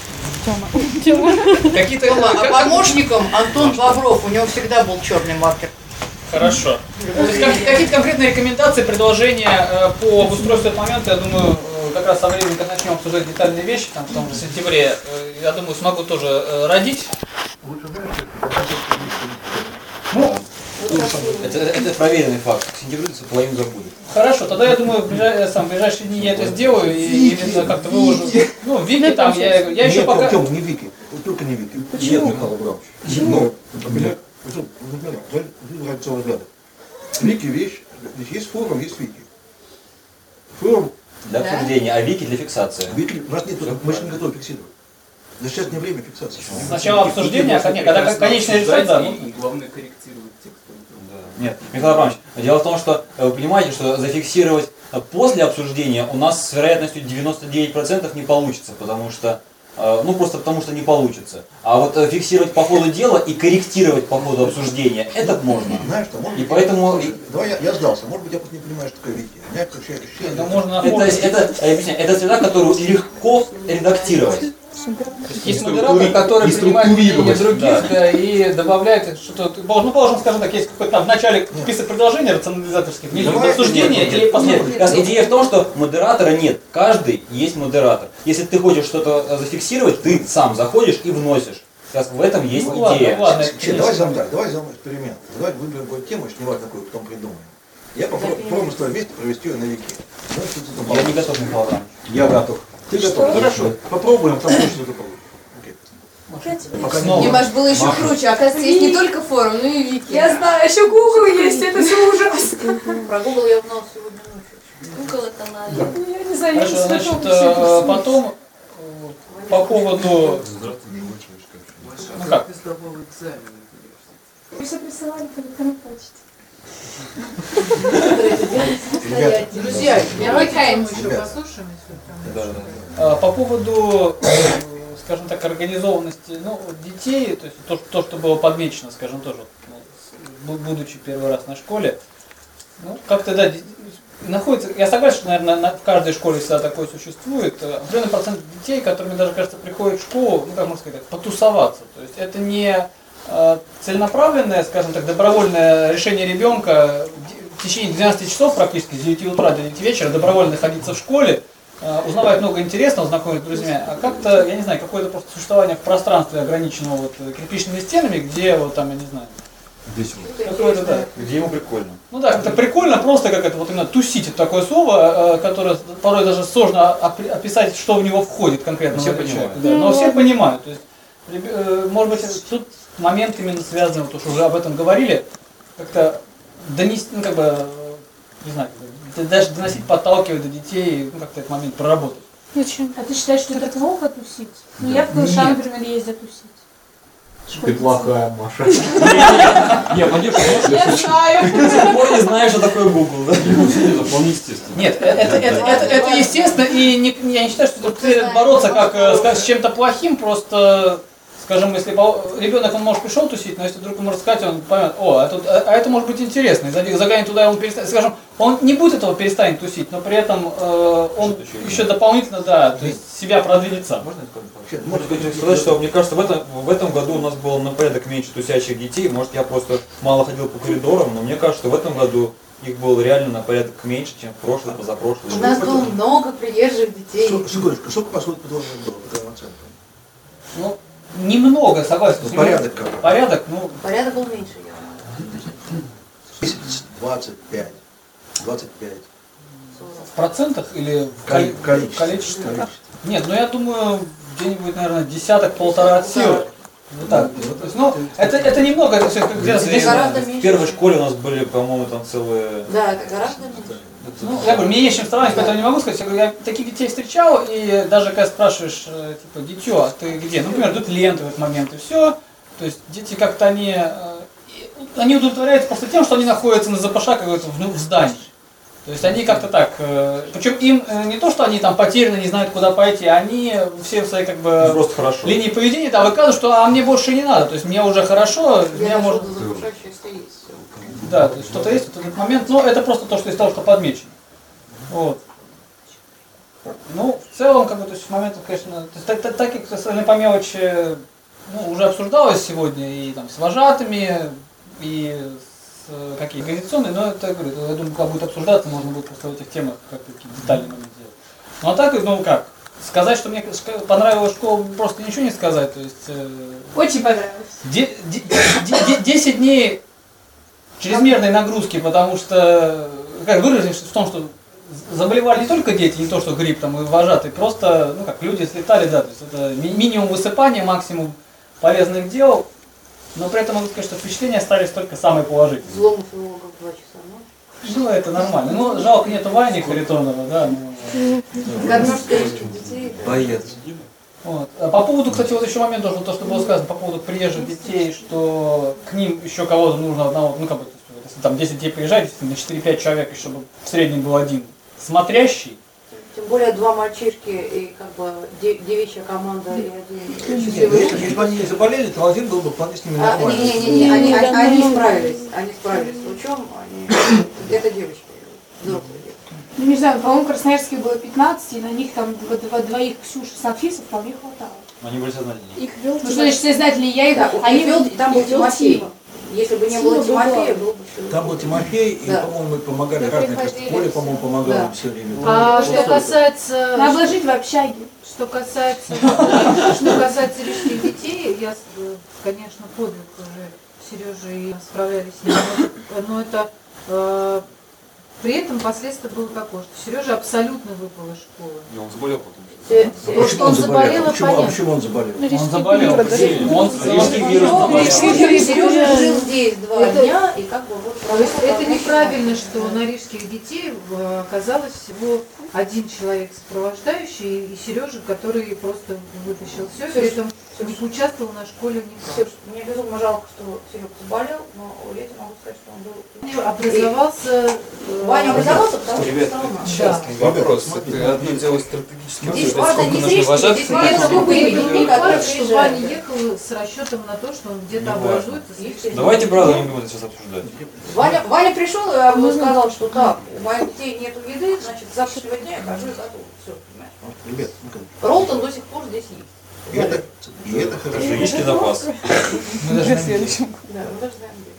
Какие-то... Тёма, а помощником Антон Бавров, у него всегда был черный маркер. Хорошо. То есть как- какие-то конкретные рекомендации, предложения э, по обустройству этого момента, я думаю, э, как раз со временем, как начнем обсуждать детальные вещи, там, в том же сентябре, э, я думаю, смогу тоже э, родить. Ну, Это, это проверенный факт. К сентябрю ты половину забудет. Хорошо, тогда я думаю, в ближай- сам, в ближайшие дни я это сделаю и именно как-то выложу. Ну, Вики там, я, я еще Нет, пока... Артем, не Вики, вот только не Вики. Почему? Нет, Михаил Абрамович. Почему? Ну, например, вот, например, вы нравится взгляд. Вики вещь, здесь есть форум, есть Вики. Форум. Для обсуждения, а Вики для фиксации. Вики, у нас нет, мы же не готовы фиксировать. Да сейчас не время фиксации. Сначала обсуждение, а не- когда конечный результат, да. И главное корректировать текст. Нет, Михаил Абрамович, дело в том, что вы понимаете, что зафиксировать после обсуждения у нас с вероятностью девяносто девять процентов не получится, потому что, э, ну просто потому что не получится. А вот э, фиксировать по ходу дела и корректировать по ходу обсуждения, это можно. Знаешь что, может И быть, поэтому... я, давай я, я сдался, может быть, я просто не понимаю, что такое Вики. У меня ощущение, ощущение, Да можно Это, это, я объясняю, это цвета, которую легко редактировать. Есть модератор, который принимает мнение других, да, и добавляет что-то, ну, положим, скажем так, есть какой-то там в начале список предложений рационализаторских, внизу обсуждение и Нет, как раз идея в том, что модератора нет, каждый есть модератор. Если ты хочешь что-то зафиксировать, ты сам заходишь и вносишь. Как раз в этом есть Ну, ладно, идея. ладно, Че, давай сделаем так, давай сделаем эксперимент. Давай выберем какую-то тему, не важно какую, потом придумаем. Я попробую с тобой вместе провести ее на Вики. Я не готов, Михаил Абрамович. Я готов. Ты готов? Хорошо. Попробуем, там точно это получится. Пока не Не, Маш, было еще Маша. круче. Оказывается, есть не только форум, но и Вики. Я знаю, еще Google есть, это все ужасно. Про Google я узнал сегодня ночью. Google это надо. Я не знаю, я Хорошо, не значит, знакома э, с потом э, по поводу... Ну как? Ты сдавал экзамены. Вы все присылали по электронной почте. Друзья, Давайте мы еще послушаем, если прям... А, По поводу, э, скажем так, организованности ну, детей, то есть то, то, что было подмечено, скажем, тоже, ну, с- будучи первый раз на школе, ну, как-то, да, ди- находится, я согласен, что, наверное, на- в каждой школе всегда такое существует, э, определенный процент детей, которые, мне даже кажется, приходят в школу, ну, как можно сказать, потусоваться, то есть это не э, целенаправленное, скажем так, добровольное решение ребенка в течение двенадцати часов, практически с девяти утра до девяти вечера, добровольно находиться в школе, узнавать много интересного, знакомиться с друзьями, а как-то, я не знаю, какое-то просто существование в пространстве, ограниченного вот кирпичными стенами, где вот там, я не знаю, какое-то, да. Где ему прикольно. Ну да, как-то прикольно, просто как это вот именно тусить, это такое слово, которое порой даже сложно описать, что в него входит конкретно. Все в этот человек, понимают. да, но все понимают. То есть, может быть, тут момент именно связанный, вот уж уже об этом говорили, как-то донести, ну как бы, не знаю, даже доносить, подталкивать до детей, ну как-то этот момент проработать. Зачем? А ты считаешь, что это плохо тусить? Ну я в Глыша, Нет. например, ездят тусить. Ты плохая, Маша. Не, пойдешь, Я знаю. до сих пор не знаешь, что такое Google, да? Это вполне естественно. Нет, это, это, это, это, это естественно, и не, я не считаю, что тут следует бороться как э, с, с чем-то плохим, просто, скажем, если по- ребенок, он может пришел тусить, но если вдруг ему рассказать, он поймет, о, а, тут, а, а это может быть интересно, и за- загонит туда, и он перестанет, скажем, он не будет этого перестанет тусить, но при этом э, он еще дополнительно, да, то есть себя продвинет сам. Можно Можно сказать, что мне кажется, в этом, в этом году у нас было на порядок меньше тусящих детей. Может, я просто мало ходил по коридорам, но мне кажется, что в этом году их было реально на порядок меньше, чем в прошлый, позапрошлый. У нас было много приезжих детей. Секундочку, сколько посуд по-твоему было, по твоим оценкам? Ну, немного, согласен. Ну, порядок какой? Порядок, ну... Порядок был меньше, я десять, двадцать пять, двадцать пять. В процентах или в Коли- коли- количество. количестве? Количество. Нет, ну я думаю, где-нибудь, наверное, десяток-полтора от силы. Вот так. То есть, ну, это, это немного, это все где-то здесь. В первой школе у нас были, по-моему, там целые... Да, это гораздо меньше. Ну, я говорю, мне есть чем сравнивать, поэтому я не могу сказать. Я, говорю, я таких детей встречал, и даже когда спрашиваешь, э, типа, дитё, а ты где? Ну, например, идут ленты в этот момент, и все. То есть дети как-то они, э, и- они удовлетворяются просто тем, что они находятся на ЗПШ какой-то в, ну, в здании. То есть они как-то так, э, причем им э, не то, что они там потеряны, не знают, куда пойти, они все в своей как бы Просто хорошо. линии поведения да, выказывают, что а мне больше не надо, то есть мне уже хорошо, меня можно... Да, то есть что-то есть в этот момент, но это просто то, что из того, что подмечено. Вот. Ну, в целом, как бы, то есть моментов, конечно, то есть, так, так, так как остальные по мелочи, ну, уже обсуждалось сегодня и там с вожатыми, и с э, какие организационные, но это, я говорю, я думаю, как будет обсуждаться, можно будет просто в этих темах как-то какие-то детальные моменты делать. Ну, а так, ну, как, сказать, что мне шка- понравилась школа, просто ничего не сказать, то есть... э, Очень понравилось. де- де- де- де- десять дней чрезмерной нагрузки, потому что, как выразились в том, что заболевали не только дети, не то что грипп там и вожатый, просто, ну как, люди слетали, да, то есть это ми- минимум высыпания, максимум полезных дел, но при этом могу сказать, что впечатления остались только самые положительные. Злому филологу в два часа ночи. Ну, это нормально. Ну, жалко, нету Вани Харитонова, да. Ну, Гармошка детей. Боец. вот. А по поводу, кстати, вот еще момент должен, то, что было сказано, по поводу приезжих детей, что к ним еще кого-то нужно одного, ну, как бы, если там десять детей приезжает, на четыре-пять человек, еще бы в среднем был один смотрящий. Тем более два мальчишки и как бы де- девичья команда и один Нет, счастливый. если, если бы они не заболели, то один был бы вполне с ними А, нормально. не, не, не, не, они, они, они справились, они справились с лучом, они, это девочки, взрослые девочки. Ну, не знаю, по-моему, в Красноярске было пятнадцать, и на них там во, во двоих Ксюша с Анфисой вполне хватало. Они были сознательные. Их вел, ну, что значит сознательные, я их, Да, они их вел, там был их вел Тимофей. Тима. Если бы не Тима было был Тимофея, главный. было бы все. Там был Тимофей, и, Да. по-моему, мы помогали Мы разные приходили, Коля, по-моему, помогал да. им все время. А Ну, что касается... Надо жить в общаге. Что касается, что касается рижских детей, я, э, конечно, подвиг уже Сережа и справлялись с ним, но, но это э, при этом последствие было такое, что Сережа абсолютно выпал из школы. И он заболел потом. Э, А э, почему что он заболел, А почему, а понятно. почему он заболел? Он заболел. Он рижский вирус заболел. Сережа жил здесь два Это- дня, и как бы вот... То есть это работал. неправильно, что на рижских детей э, оказалось всего один человек сопровождающий, и Сережа, который просто вытащил все, при этом не участвовал на школе никак. Серж, мне безумно жалко, что Серега заболел, но я тебе могу сказать, что он был... Образовался... э, Ваня образовался, потому что Ребят, стал нам. частный Да. вопрос. Это одно дело стратегически. Здесь обсуждать, важно сколько не нужно зрители, вожатых, здесь и важно, как сколько они людей, будут. которые Факт, что приезжают. Ваня ехал с расчетом на то, что он где-то Не образуется. Естественно. Давайте, правда, не будем сейчас обсуждать. Ваня, Ваня пришел и ему сказал, что так, у моих детей нету еды, значит, с завтрашнего дня я хожу и готовлю. Все, понимаешь? Ребят, ну как, Ролтон до сих пор здесь есть. и это, и это хорошо. Жидкий запас. Мы даже не видели. Да, мы даже знаем, где.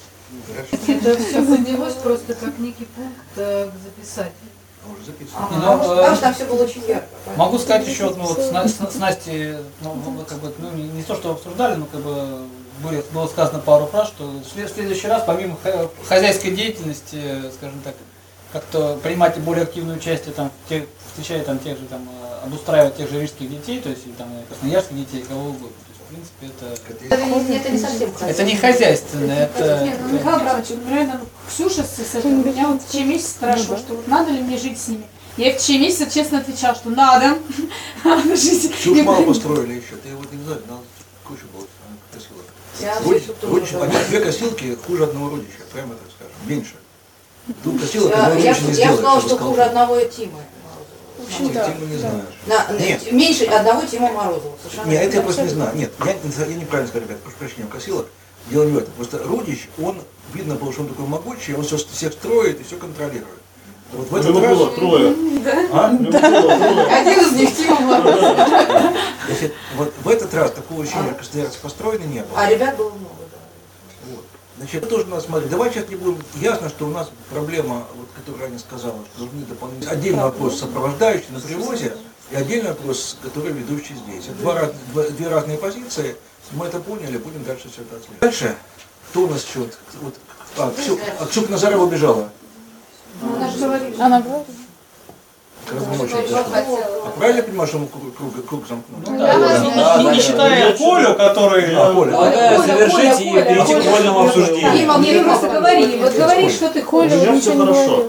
Это все поднялось просто как некий пункт э, записать. А уже записано. Ага, Ну, потому, что, э, потому что там все было очень ярко. Могу сказать еще, ну, вот с, На- с- с Настей, ну, ну, как бы, ну, не, не то, что обсуждали, но как бы были, было сказано пару фраз, что в след- в следующий раз, помимо хо- хозяйской деятельности, скажем так, как-то принимать более активное участие, там, в тех, встречая там тех же, там, э, обустраивать тех же рижских детей, то есть, или, там, э, красноярских детей, кого угодно. То есть, в принципе, это... Это не, это не совсем хозяйство. Это не хозяйственное, это... Нет, ну, Михаил Абрамович, например, ну, Ксюша с, с этого, меня вот в течение месяца спрашивала, что вот надо ли мне жить с ними. Я ей в течение месяца честно отвечала, что надо. Надо жить. Ксюш мало построили еще, ты вот не знаешь, надо кучу было косилок. Я Родич- здесь тут родич- тоже. они две косилки хуже одного родича, прямо так скажем, меньше. Двух косилок Я, одного я, родича не я сделаешь. сказала, я бы что сказал, хуже одного Тима. В общем, да. Тиму не знаешь. На, Нет. Меньше одного Тима Морозова. Совершенно Нет, это я верно. просто не знаю. Нет, я, не- я неправильно сказал, ребят, прошу прощения, у косилок. Дело не в этом. Просто родич, он, видно было, что он такой могучий, он все, всех строит и все контролирует. Вот в этот раз... было трое. А? Один из них Тима Морозов. Значит, вот в этот раз такого ощущения Красноярца построено не было. А ребят было много, да. Вот. Значит, это тоже надо смотреть. Давай сейчас не будем. Ясно, что у нас проблема, вот, которую Аня сказала, что нужны дополнительные. Отдельный вопрос сопровождающий на привозе и отдельный вопрос, который ведущий здесь. Это два, раз- два- две разные позиции. Мы это поняли, будем дальше все это отслеживать. Дальше, кто у нас еще? Вот, вот, а, Ксю, а Ксюка Назарова убежала. Она же говорит. Она говорит. Как раз не очень зашло. А правильно я понимаю, что мы круг, круг, круг замкнули? Ну, да, да, да, не, не считая Колю, который... А, Коля. Предлагаю завершить и перейти к вольному обсуждению. Дима, мне просто говори. Вот говори, что ты хочешь. У меня все хорошо.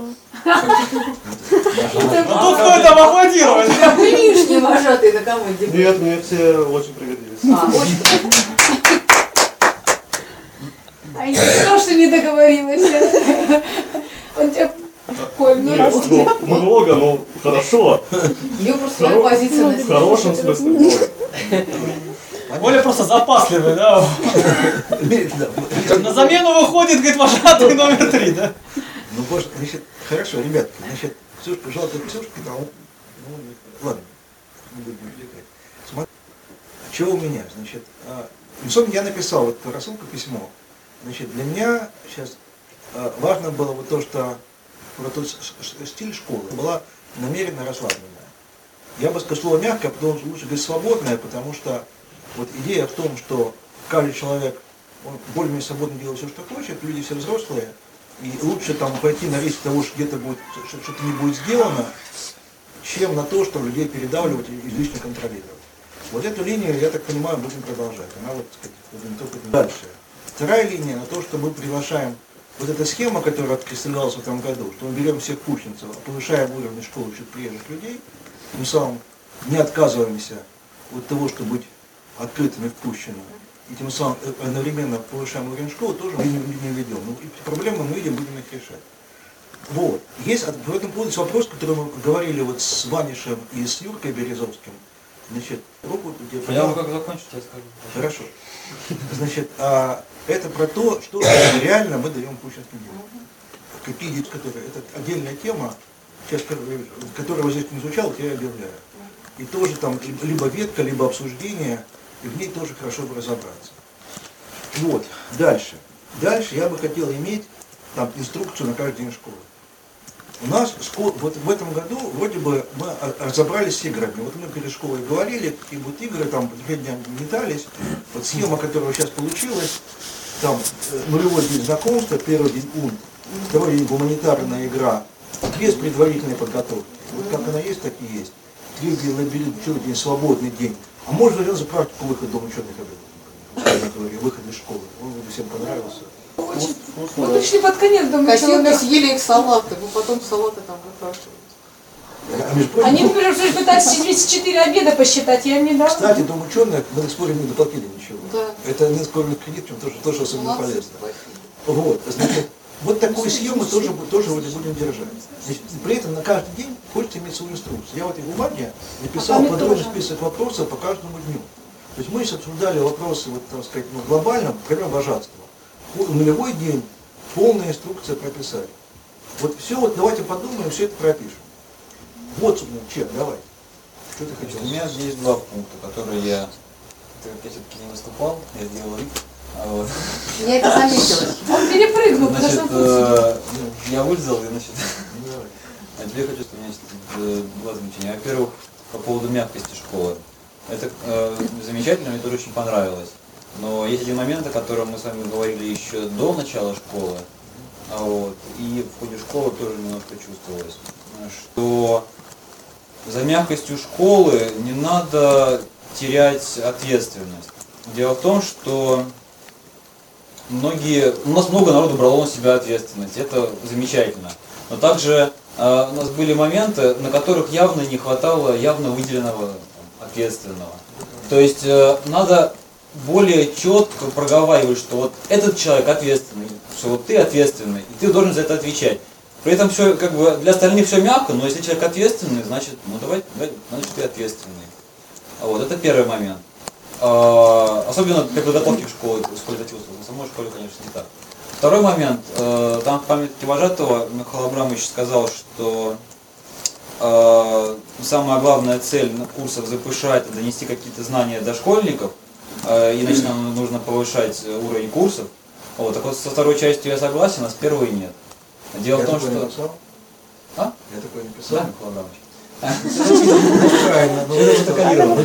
Ну тут кто там аплодировали? Вы лишние вожатые на команде. Нет, мне все очень пригодились. А, очень. А я не то, что не договорилась. Он тебя... Коль, ну Ну, много, но хорошо. Ее просто своя позиция на В хорошем смысле много. Коля просто запасливый, да? На замену выходит, говорит, вожатый номер три, да? Ну, боже, значит, хорошо, ребятки, значит, Ксюшка, жалко Ксюшки, там, ну, ладно, не будем увлекать. Смотри, что у меня, значит, а, ну, собственно, я написал вот рассылку, письмо, значит, для меня сейчас а, важно было вот то, что про тот с- с- стиль школы была намеренно расслабленная. Я бы сказал слово мягкое, потому что лучше говорить свободная, потому что вот идея в том, что каждый человек он более-менее свободно делает все, что хочет, люди все взрослые, и лучше там пойти на риск того, что где-то будет, что-то не будет сделано, чем на то, чтобы людей передавливать и излишне контролировать. Вот эту линию, я так понимаю, будем продолжать. Она вот, так сказать, будем только дальше. Вторая линия на то, что мы приглашаем, вот эта схема, которая откристаллизовалась в этом году, что мы берем всех пущенцев, повышаем уровень школы чуть приезжих людей, тем самым не отказываемся от того, чтобы быть открытыми в Пущино, и тем самым одновременно повышаем уровень школы, тоже мы не, не ведем. Ну, эти проблемы мы видим, будем их решать. Вот. Есть в этом поводу вопрос, который мы говорили вот с Ванишем и с Юркой Березовским. Значит, руку тебе Я подал. как закончу, я скажу. Хорошо. Значит, а это про то, что реально мы даем пущинским детям. Какие дети, которые... Это отдельная тема, сейчас, которая вот здесь не звучала, я объявляю. И тоже там либо ветка, либо обсуждение, и в ней тоже хорошо бы разобраться. Вот, дальше. Дальше я бы хотел иметь там инструкцию на каждый день школы. У нас вот в этом году вроде бы мы разобрались с играми. Вот мы перед школой говорили, какие будут игры, там две дня метались. Вот схема, которая сейчас получилась, там нулевой день знакомства, первый день ун, второй день гуманитарная игра, без предварительной подготовки. Вот как она есть, так и есть. Третий лабиринт, четвертый день, свободный день. А можно взять за практику выход дома ученых обедов, выход из школы. Он мне всем понравился. Очень. Мы пришли под конец, думаю, Кассеты съели их салаты, вы потом салаты там выпрашиваете. Они, например, уже пытаются семьдесят четыре обеда посчитать, я им не дам. Кстати, дом ученых, мы до сих пор не доплатили ничего. Да. Это несколько кредит, чем тоже, тоже особенно полезно. Вот, значит, вот такую схему тоже, тоже будем держать. Значит, при этом на каждый день хочется иметь свою инструкцию. Я в этой бумаге написал а подробный тоже. список вопросов по каждому дню. То есть мы сейчас обсуждали вопросы, вот, так сказать, ну, глобально, например, вожатство. Нулевой день, полная инструкция прописали. Вот все, вот давайте подумаем, все это пропишем. Вот, собственно, Чек, давай. Что ты хотел? У меня здесь два пункта, которые я, так как я все-таки не выступал, я сделал их. А вот. Я это заметила. Он перепрыгнул, потому Значит, что э, я вылезал, и, значит, а тебе хочу, что у меня есть э, два замечания. Во-первых, по поводу мягкости школы. Это э, замечательно, мне тоже очень понравилось. Но есть один момент, о котором мы с вами говорили еще до начала школы, а вот, и в ходе школы тоже немножко чувствовалось, что за мягкостью школы не надо терять ответственность. Дело в том, что многие, у нас много народу брало на себя ответственность, это замечательно. Но также э, у нас были моменты, на которых явно не хватало явно выделенного там, ответственного. То есть э, надо более четко проговаривать, что вот этот человек ответственный, что вот ты ответственный, и ты должен за это отвечать. При этом все, как бы, для остальных все мягко, но если человек ответственный, значит, ну давай, значит ты ответственный. Вот, это первый момент. А, особенно для подготовки в школу, в школе это чувствуется, в самой школе, конечно, не так. Второй момент, э, там в памятнике вожатого Михаил Абрамович сказал, что э, самая главная цель курсов ЗПШ — это донести какие-то знания до школьников, э, иначе нам нужно повышать уровень курсов. Вот, так вот, со второй частью я согласен, а с первой нет. Дело я в том, такое что... Написал? А? Я такое написал, да? Михаил Абрамович. Правильно, но это протоколировано.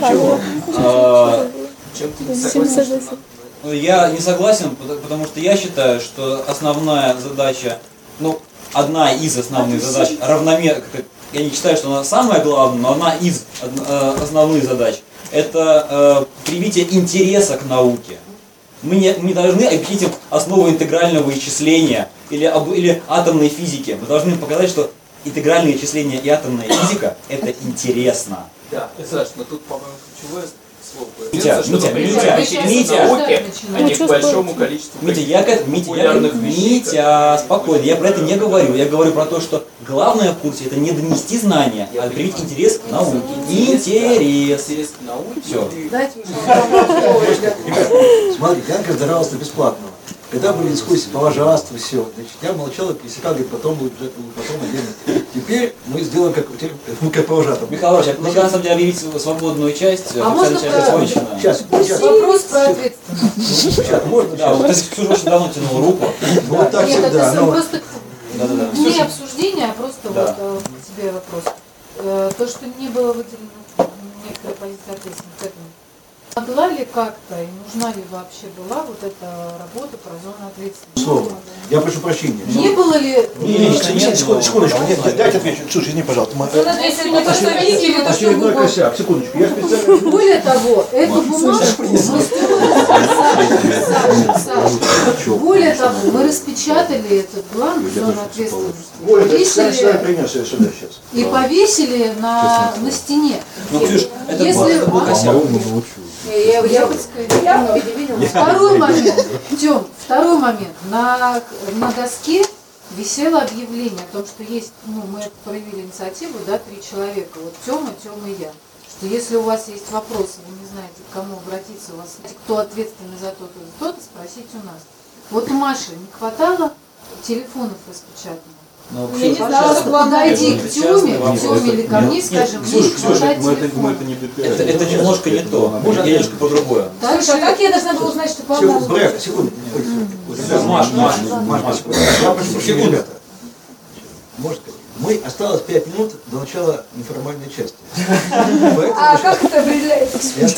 Ну чего? Я не согласен, потому что я считаю, что основная задача, ну, одна из основных задач, равномерно, я не считаю, что она самая главная, но одна из основных задач, это привитие интереса к науке. Мы не, мы не должны объяснить им основу интегрального вычисления или, или атомной физики. Мы должны показать, что интегральные вычисления и атомная физика – это интересно. Да, Саш, но тут, по-моему, ключевое слово. Митя, Митя, Митя, Митя, науке, а не к большому количеству Митя, я, Митя, я, Митя, спокойно, я про это не говорю. Я говорю про то, что главное в курсе – это не донести знания, а привить интерес к науке. Интерес. Интерес к науке. Все. Смотрите, я когда дрался бесплатного. Когда были дискуссии по вожатству, все, значит, я молчал и пресекал, говорит, потом будет, потом отдельно. Теперь мы сделаем как, мы как по вожатому. Михаил Иванович, мы на самом деле объявить свободную часть, а можно часть закончена. Сейчас, сейчас. Вопрос про ответственность. Сейчас, можно? Да, вот Ксюша очень давно тянула руку. Вот так Нет, всегда. это но... просто Да, да, да. не обсуждение, а просто Да. вот э, к тебе вопрос. Э, То, что не было выделено некоторая позиция ответственности, к этому. Могла ли как-то и нужна ли вообще была вот эта работа про зону ответственности? Слово. Я прошу прощения. Не было ли... Не, не, не, секундочку, секундочку, нет, дайте отвечу. Слушай, извини, пожалуйста. мы- Очередной косяк, секундочку. Я специально... Более того, эту бумажку мы Более того, мы распечатали этот бланк зоны ответственности. Оля, ты Повесили- сюда принес ее сюда сейчас. И повесили на, на стене. Ну, Ксюш, это Если был- это был косяк. Я, я, я бы сказала, второй момент, Тём, второй момент. На, на доске висело объявление о том, что есть, ну, мы проявили инициативу, да, три человека, вот Тёма, Тёма и я. Что если у вас есть вопросы, вы не знаете, к кому обратиться, у вас кто ответственный за то-то, за то-то, спросите у нас. Вот у Маши не хватало телефонов распечатанных. Ну, Я не знала, что подойди к Тёме, к Тёме или ко мне, Нет, скажем, Ксюша, не Ксюша, хватает мы это- телефона. мы это не допираем. Это, это немножко не то, Можно немножко по-другому. Слушай, а как я должна была узнать, что Секунду, план Брэк, секунду. Маш, Маш, Маш, я прошу прощения, ребята. Может, мы осталось пять минут до начала неформальной части. А как это определяется?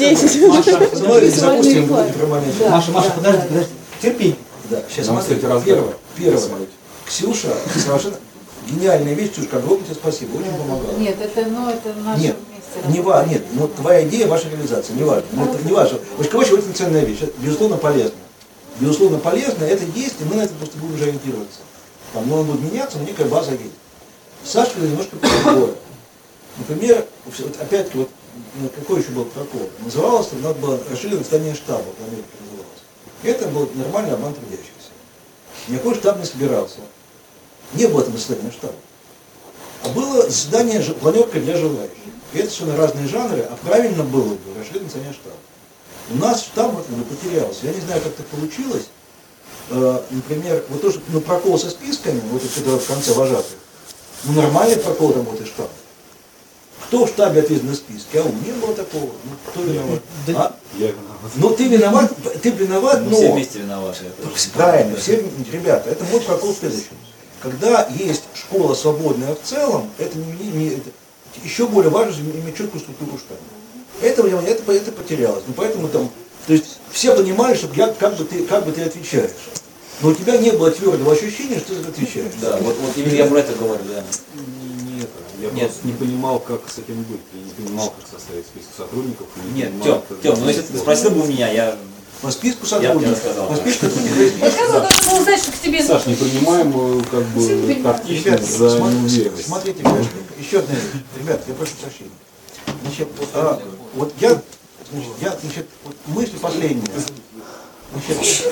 Запустим неформальную часть. Маша, Маша, подожди, подожди. Терпи. Да, сейчас Нам смотрите. кстати, раз Первое, давай. первое. Ксюша, совершенно гениальная вещь, Ксюшка, огромное тебе спасибо, очень помогала. Нет, это, ну, это наше Нет, вместе. не важно, нет, ну, твоя идея, ваша реализация, не важно. Ну, это не важно. В короче, очень ценная вещь, это, безусловно, полезно. Безусловно, полезно, это есть, и мы на это просто будем уже ориентироваться. Там, но он будет меняться, но некая база есть. Сашка немножко другое. Например, вот опять-таки, вот, ну, какой еще был прокол? Называлось, что надо было расширенное здание штаба, в Америке называлось. Это был нормальный обман трудящихся. Никакой штаб не собирался. Не было там заседания штаба. А было заседание, ж- планерка для желающих. И это совершенно разные жанры, а правильно было бы расширенное заседание штаба. У нас штаб вот, ну, потерялся. Я не знаю, как так получилось. Э, например, вот тоже, ну, прокол со списками, вот это когда в конце вожатых, ну, нормальный прокол работы штаба. Кто в штабе ответственен за списки? А у меня не было такого. Ну, кто виноват? А? Я виноват. Ну, ты виноват, ты виноват, Мы но... все вместе виноваты. это очень Правильно, правильно. все, ребята, это мой прокол в следующем. Когда есть школа свободная в целом, это, не, не- это еще более важно иметь четкую структуру штаба. Этого я- это, это потерялось. Ну, поэтому там, то есть все понимали, что я, как, бы ты, как бы ты отвечаешь. Но у тебя не было твердого ощущения, что ты отвечаешь. Да, вот, вот именно я про это говорю, да. Нет, я Нет. просто не понимал, как с этим быть. Я не понимал, как составить список сотрудников. и не Нет, понимал, Тём, как Тём, ну это если ты было. спросил бы у меня, я... По списку Я бы тебе сотрудников. рассказал. По списку сотрудников. Вот как вы должны было узнать, что к тебе... Саш, не принимаем э, как бы тактичность Ребята, за смотри- неуверенность. смотрите, ребята, еще одна вещь. Ребята, я прошу прощения. Значит, а, вот я, значит, я, значит, вот мысль последняя. Значит,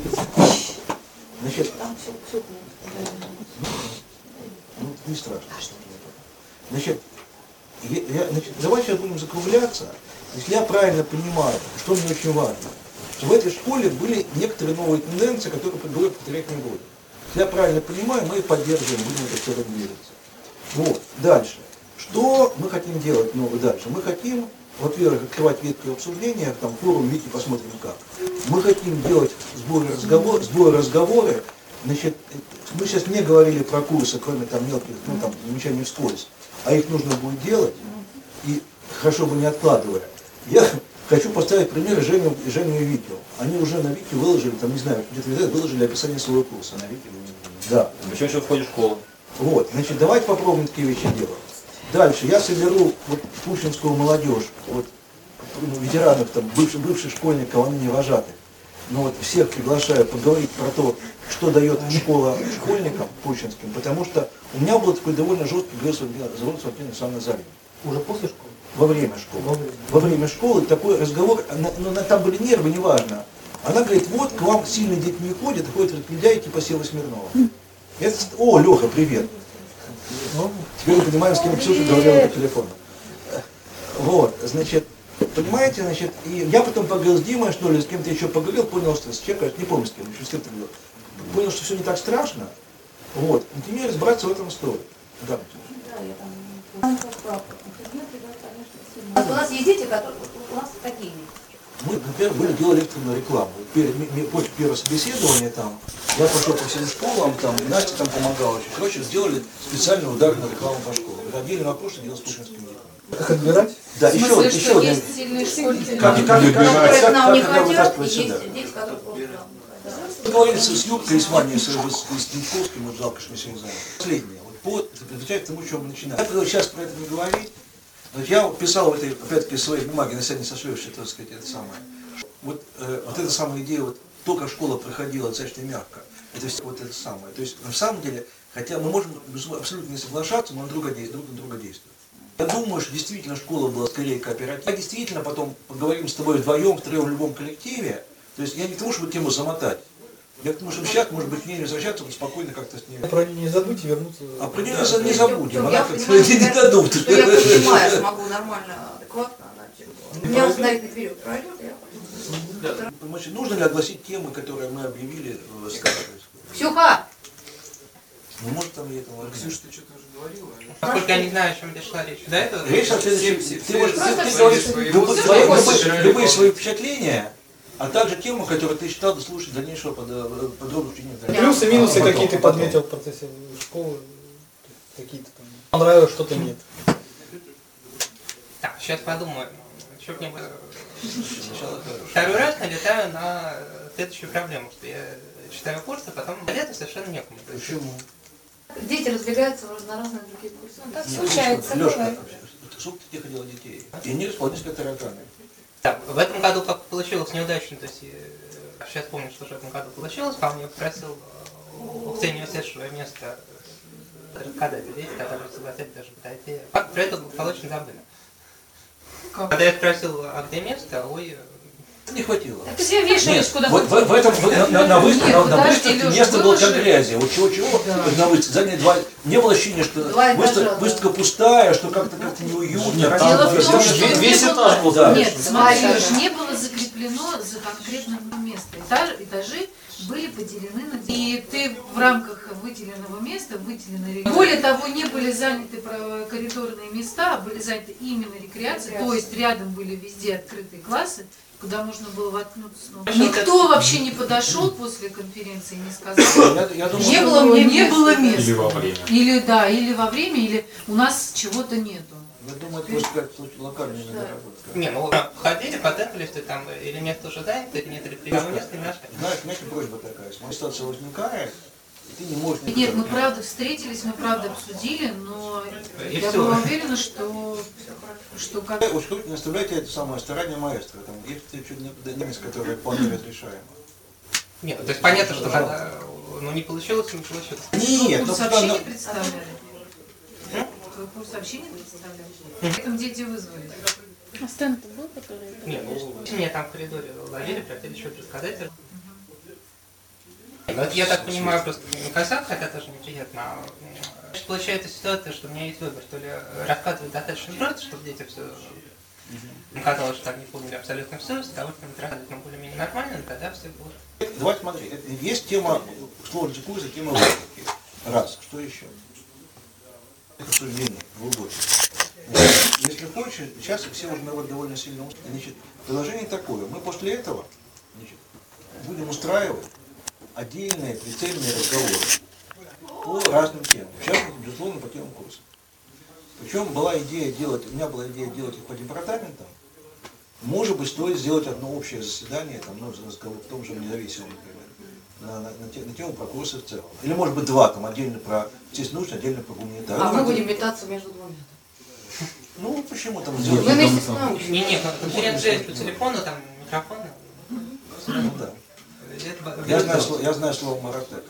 значит, ну, не страшно. Значит, я, я- значит, давайте сейчас будем закругляться. Если я правильно понимаю, что мне очень важно, что в этой школе были некоторые новые тенденции, которые предлагают повторять не буду. Если я правильно понимаю, мы их поддерживаем, будем это все двигаться. Вот, дальше. Что мы хотим делать новое дальше? Мы хотим, во-первых, открывать ветки обсуждения, там форум, Вики, посмотрим как. Мы хотим делать сборы разговоры, сборы разговоры. Значит, мы сейчас не говорили про курсы, кроме там мелких, ну там, замечаний вскользь, а их нужно будет делать, и хорошо бы не откладывая. Я хочу поставить пример Женю, Женю и Витю. Они уже на Вики выложили, там, не знаю, где-то в интернете выложили описание своего курса. На Вики Да. Причем еще в ходе школы. Вот, значит, давайте попробуем такие вещи делать. Дальше, я соберу вот пушкинскую молодежь, вот, ну, ветеранов, там, бывших, бывших школьников, они не вожатых. Но вот всех приглашаю поговорить про то, что дает школа школьникам пущинским, потому что у меня был такой довольно жесткий разговор с Владимиром Александровичем. Уже после школы? Во время школы. Во время школы такой разговор, ну, там были нервы, неважно. Она говорит, вот к вам сильные дети не ходят, ходят разгильдяи типа Севы Смирнова. Это, о, Леха, привет. Ну, теперь мы понимаем, с кем Ксюша говорила по телефону. Вот, значит, понимаете, значит, и я потом поговорил с Димой, что ли, с кем-то еще поговорил, понял, что с человеком, не помню с кем, еще с кем-то говорил. Понял, что все не так страшно. Вот, и теперь разбираться в этом стоит. Да. У нас есть дети, которые... У нас такие дети. Мы, например, были, делали электронную рекламу. Перед, ми- ми- после первого собеседования там, я пошел по всем школам, там, и Настя там помогала. Короче, сделали специальную ударную рекламу по школам. Отдельный вопрос, что делать с пушкинскими детьми. Как отбирать? Да, В еще, смысле, еще что один. есть сильные школьники, Как, как, как, которые как, к нам не как, как вы хотят, так и есть сюда? дети, которые просто... Мы говорили с с Юркой, с Ваней, с, с, с Тиньковским, вот жалко, что мы сегодня знаем. Последнее, вот по, отвечает тому, чем мы начинаем. Я предлагаю сейчас про это не говорить. Вот я вот писал в этой, опять-таки, своей бумаге, на сегодня сошлешься, так сказать, это самое. Вот, э, вот эта самая идея, вот то, как школа проходила достаточно мягко, это все вот это самое. То есть, на самом деле, хотя мы можем абсолютно не соглашаться, но друг, друг на друга действуем. Я думаю, что действительно школа была скорее кооперативной. Я действительно потом поговорим с тобой вдвоем, втроем в любом коллективе. То есть я не к тому, чтобы тему замотать. Я к тому, чтобы сейчас, может быть, к ней возвращаться, вот спокойно как-то с ней. Про нее не забудьте вернуться. А про нее не, не забудем, Я она как-то понимаю, не что дадут. что я понимаю, смогу нормально, адекватно, значит, у меня восстановительный период пройдет, я Значит, нужно ли огласить темы, которые мы объявили в старте? Ксюха! Ну, может, там ей этого... Ксюша, ты что-то уже говорила? Поскольку я не знаю, о чем здесь шла речь. До этого... Речь о следующем. Все- Ты все- можешь все- ты все говоришь свои любые, эмоции свои- любые- собирали любые в свои впечатления, а также тему, которую ты считал дослушать дальнейшего под- подробного чтения. Плюсы, минусы, Потом, какие ты потом. подметил в процессе школы, какие-то там понравилось, что-то нет. Так, сейчас подумаю. Чтоб не было... Второй раз налетаю на следующую проблему, что я читаю курсы, а потом лето совершенно некому. Почему? Дети разбегаются на разные другие курсы. Ну, так Нет, случается, Лёшка, бывает. сколько ты ходила детей? И не исполнишь как тараканы. Да, в этом году как получилось неудачно, то есть э, сейчас помню, что же в этом году получилось, ко мне попросил э, у Ксении Уседшего место работодателей, которые согласились даже подойти. А про это благополучно забыли. Когда я спросил, а где место, ой... Не хватило. Так все вешались Нет, куда вот в, в этом в- на, на, на выставке, Нет, на, на подожди, выставке Лёш, место было было как же- грязи. Вот чего-чего, Да. на выставке заняли два. Не было ощущения, что Два этажа, выставка, да. выставка пустая, что как-то как-то неуютно. Дело раз- в том, что весь- не весь было- этаж был, да. Нет, смотри, Да, Лёш, да. не было закреплено за конкретным местом. Этаж, этажи были поделены на... И ты в рамках выделенного места, выделенной рекреации. Более того, не были заняты про- коридорные места, а были заняты именно рекреации, то есть рядом были везде открытые классы, куда можно было воткнуться снова. Никто вообще не подошел после конференции, не сказал. Я- я думаю, Не что- было, мне не было места. Или во время. Или да, или во время, или у нас чего-то нету. Я думаю, это может как случай локальный недоработка. Не, ну ходили, потыкались, ты там или место уже занято, или нет, или прямо место не нашли. Знаешь, у меня просьба такая, если ситуация возникает, и ты не можешь... Нет, мы правда встретились, мы правда обсудили, но И я всё. была уверена, что, что как... Вот что не оставляйте это самое старание маэстро. Там есть чуть немец, который вполне разрешаемо. Нет, то есть понятно, что когда ну, не получилось, не получилось. Нет, курс ну, вообще ну, не представляли. Вы курс вообще не представляли. Поэтому дети вызвали. А стенд был, который... Не, ну, меня там в коридоре ловили, просили что-то рассказать. Ну, это, я так понимаю, просто не косяк, хотя тоже неприятно. А, значит, получается ситуация, что у меня есть выбор, то ли рассказывать достаточно просто, чтобы дети все казалось, что они помнили абсолютно все, с того, что рассказывать нам более-менее нормально, тогда все будет. Давай смотри, это есть тема сложности курса, тема выставки. Раз. Что еще? Это обсуждение глубокое. Если хочешь, сейчас все уже народ довольно сильно устал. Значит, предложение такое. Мы после этого значит, будем устраивать отдельные прицельные разговоры по разным темам. В частности, безусловно, по темам курса. Причем была идея делать, у меня была идея делать их по департаментам. Может быть, стоит сделать одно общее заседание, там, ну, разговор в том же независимом, например, на, на, на, те- на тему про курсы в целом. Или, может быть, два, там, отдельно про естественно, отдельно про гуманитарию. А мы будем метаться между двумя. Ну, почему там Вы сделать? вместе с нами. Не, не, конференция есть по телефону, там микрофоны. Ну да. Это- Я знаю, слово- я знаю слово «маратек».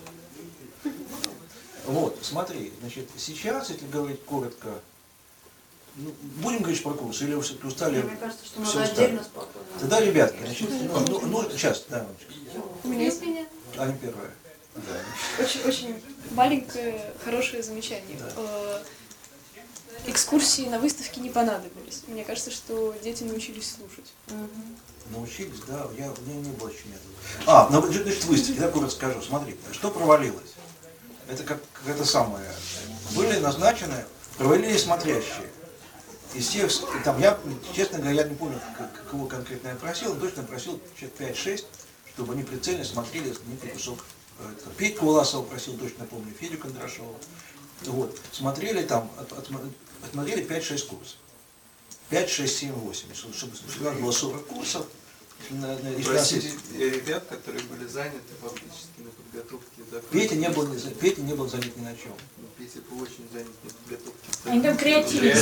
Вот, смотри, значит, сейчас, если говорить коротко, ну, будем говорить про курс, или вы все-таки устали? Мне кажется, что Всё надо устали? отдельно спокойно. Тогда, ребятки, значит, ну, ну, ну, сейчас, да, У меня есть меня. Аня первая. Да. Очень, очень маленькое, хорошее замечание. Э, Экскурсии на выставке не понадобились. Мне кажется, что дети научились слушать. Научились, да, я, у меня не было ощущения этого. А, ну, значит, выставки, я коротко скажу, смотри, что провалилось? Это как, как это самое, были назначены, провалились смотрящие. Из всех, там, я, честно говоря, я не помню, как- кого конкретно я просил, но точно просил человек пять-шесть, чтобы они прицельно смотрели некий кусок. Это, Петьку Власова просил, точно помню, Федю Кондрашова. Вот, смотрели там, от- от- отсмотрели пять-шесть курсов. пять, шесть, семь, восемь. Чтобы, чтобы всегда было сорок курсов. На, на, если у нас Просили есть... ребят, которые были заняты фактически на подготовке. Да, Петя не был, Петя не был занят ни на чем. Петя был очень занят на подготовке. Они там креативили.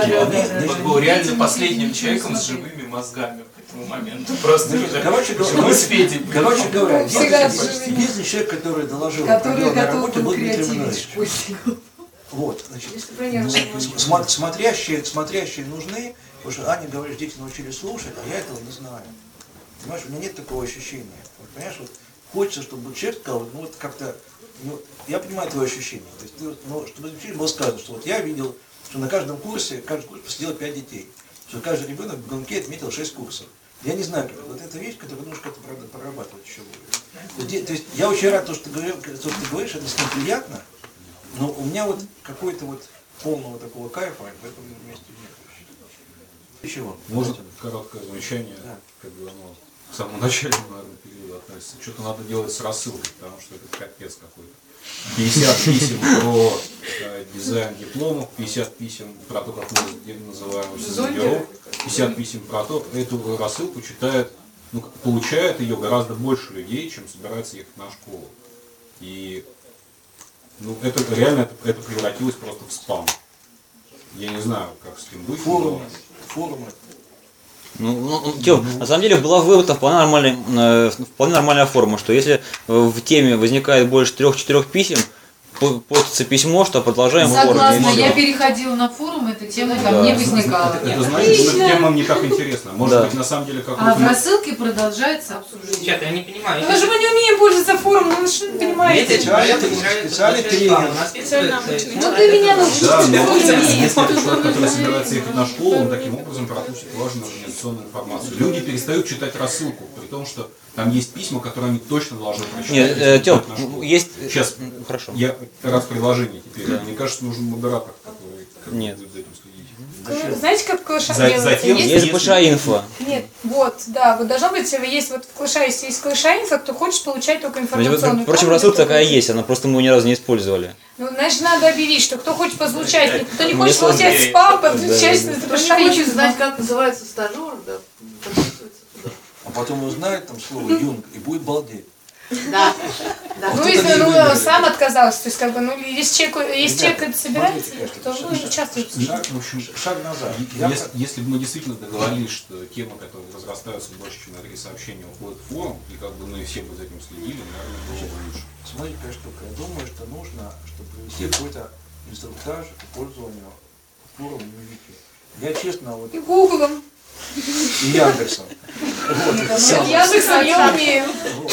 Он был реально последним человеком с живыми мозгами к этому моменту. Просто короче, мы с Петей. Короче говоря, Всегда единственный человек, который доложил о который проделанной готов работе, был был Дмитрий креативить. Иванович. Вот, значит, Если сма- смотрящие, смотрящие нужны, потому что Аня говорит, дети научились слушать, а я этого не знаю. Понимаешь, у меня нет такого ощущения. Вот, понимаешь, вот хочется, чтобы человек сказал, ну вот как-то, ну, я понимаю твое ощущение. То есть, ты, вот, ну, чтобы было сказано, что вот я видел, что на каждом курсе, каждый курс посидело пять детей, что каждый ребенок в гонке отметил шесть курсов. Я не знаю, как, вот это вещь, которую нужно как-то прорабатывать еще более. То есть я очень рад, то, что ты говоришь, то, что ты говоришь, это с ним приятно, но у меня вот какой-то вот полного такого кайфа в этом месте нет. Чего? Может, короткое замечание, Да. как бы оно к самому началу, наверное, периода относится. Что-то надо делать с рассылкой, потому что это капец какой-то. пятьдесят писем про э, дизайн дипломов, пятьдесят писем про то, как мы называем зондеров, пятьдесят писем про то, эту рассылку читает, ну, получает ее гораздо больше людей, чем собирается ехать на школу. И ну, это реально это, это превратилось просто в спам. Я не знаю, как с этим быть. Форумы. Форумы. Ну, ну, Тём, на самом деле была выработана вполне нормальная, э, вполне нормальная форма, что если в теме возникает больше трех-четырех писем, по- постится письмо, что продолжаем в Согласна, форуме. я переходила на форум, эта тема там Да. не возникала. Это, это значит, что эта тема не так интересна. Может Да. быть, на самом деле, как А вот в мы- рассылке продолжается обсуждение. Чат, я не понимаю. Ну, вы же мы не умеем пользоваться форумом, ну что вы не понимаете? Специальный тренинг. Ну ты меня научишь. Да, но ты если умеешь. это человек, который собирается ехать на школу, он таким образом пропустит важную организационную информацию. Люди перестают читать рассылку, при том, что там есть письма, которые они точно должны прочитать. Нет, если э, идут Тём, на школу. есть... Сейчас, Хорошо. я раз предложение теперь. Да. Мне кажется, нужен модератор, который как бы Нет. будет за этим следить. Знаете, как в клыша За- делается? затем- Есть- Есть большая инфа. Нет, вот, да, вот должно быть, есть вот в клыша, если есть клыша инфо, кто хочет получать только информационную. Впрочем, форму, рассылка кто такая хочет- есть, она просто мы ее ни разу не использовали. Ну, значит, надо объявить, что кто хочет получать, кто не Мне хочет сложно. получать спам, Да, подключайся да, на да. клыша Кто не хочет инфо. знать, как называется стажер, да, подписывается туда. А потом узнает там слово юнг и будет балдеть. Да. Да. Ну, кто-то если не ну, выберет. сам отказался, то есть, как бы, ну, если человек, если человек Ребята, это собирается, смотрите, то конечно, вы шаг- участвуете. шаг- в общем, шаг назад. Я- Если, если бы мы действительно договорились, что темы, которые разрастаются больше, чем на три сообщения, уходят в форум, и как бы мы все бы за этим следили, наверное, было бы лучше. Смотрите, какая штука. Я думаю, что нужно, чтобы провести какой-то инструктаж по пользованию форумом и вики. Я честно, вот И Гуглом. и Яндексом. Вот, С Яндексом я умею.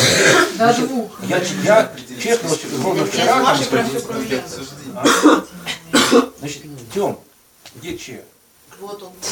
До двух. Я, я честно, вот, ровно вчера... Я с там Машей про сходил- всё кроме Яндекса. А? Значит, Тём, где Че? Вот он.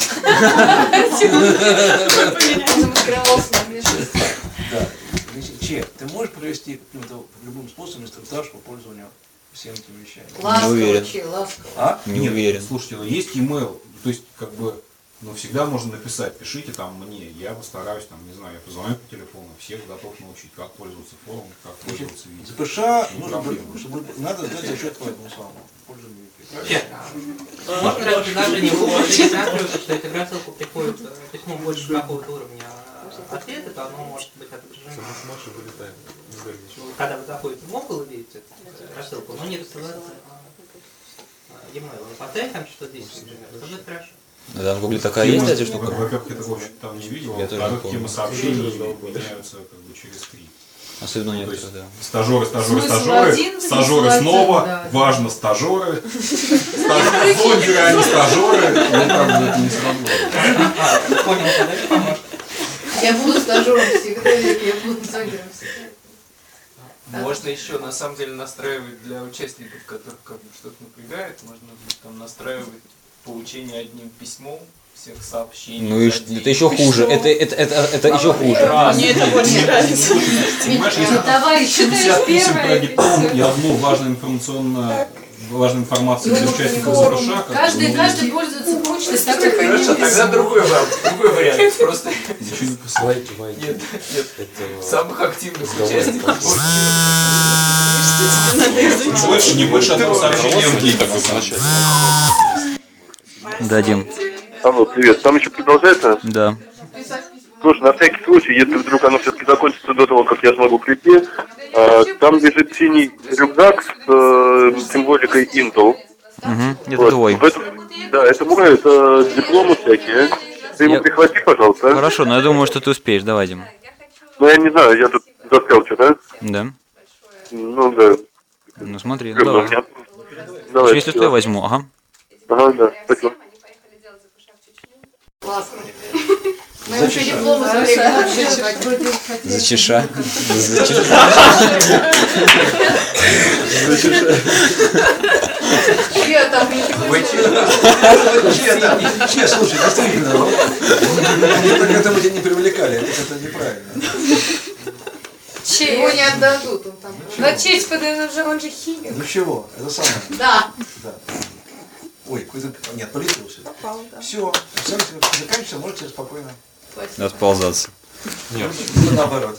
Замаскировался на мне. Да. Значит, Че, ты можешь провести каким-то любым способом инструктаж по пользованию всеми этими вещами? Ласково, уверен. Че, ласково. А? Не Нет, уверен. Слушайте, ну есть email, то есть как бы, ну всегда можно написать, пишите там мне, я постараюсь, там, не знаю, я позвоню по телефону, всех готов научить, как пользоваться форумом, как пользоваться видео. ЗПШ Не нужно, проблема. чтобы надо сдать зачет по этому самому пользованию вики. Чат. Можно даже предложение было регистрировать, что если в рассылку приходит э, письмо больше какого-то уровня ответа, то оно может быть отображено. Когда вы заходите в Google и видите эту рассылку, но не рассылается на e-mail. Не поставить там что здесь, например, это будет хорошо. Да, в Гугле такая есть эта штука? Во-первых, я такого вообще там не видел, Я тоже не во-вторых, помню. темы сообщений меняются как бы через три. Особенно То некоторые, есть да. стажеры, стажеры, Смысл стажеры, один, стажеры смысл снова, один, да. важно стажеры, стажеры, зондеры, а не стажеры, ну как бы это не сработало. Понял, подожди, поможет. Я буду стажером всегда, я буду стажером всегда. Можно еще на самом деле настраивать для участников, которых как бы что-то напрягает, можно там настраивать получение одним письмом всех сообщений. Ну и за ш- день. это еще хуже, это, это, это, это еще хуже. Раз. Мне это больше нравится. Понимаешь, если Давай, пятьдесят писем про первое. диплом и одну важную информационную важную информацию для участников ЗПШ. как бы, Каждый, ну, каждый пользуется почтой с такой Хорошо, тогда другой вариант, другой вариант. Просто Ничего не посылайте. нет, нет, самых активных участников. Больше, не больше одного сообщения в день такой получается. Дадим. Алло, привет. Там еще продолжается? Да. Слушай, на всякий случай, если вдруг оно все-таки закончится до того, как я смогу прийти, э, там лежит синий рюкзак с э, символикой Intel. Угу. Это Вот. твой. В этом- да, это мой, это дипломы всякие. Ты его Я- прихвати, пожалуйста. Хорошо, но я думаю, что ты успеешь. Давай, Дима. Ну, я не знаю, я тут застрял что-то. Да. Ну, да. Ну смотри, ну, Крепко давай. меня. Давай, Если что, спасибо. я возьму. Ага. Ага, да, спасибо. Классно. Мы еще дипломы за время ночи. За чеша. Че там? Ой, че? Че там? Че, слушай, действительно, ну, мы к этому тебя не привлекали, это, это неправильно. Его не отдадут. Он там. На честь подают, он же химик. Ну чего, это самое. Да. Да. Ой, какой-то... Нет, полетел все. Попал, да. Все, заканчивается, можете спокойно. Расползаться. Нет. Наоборот.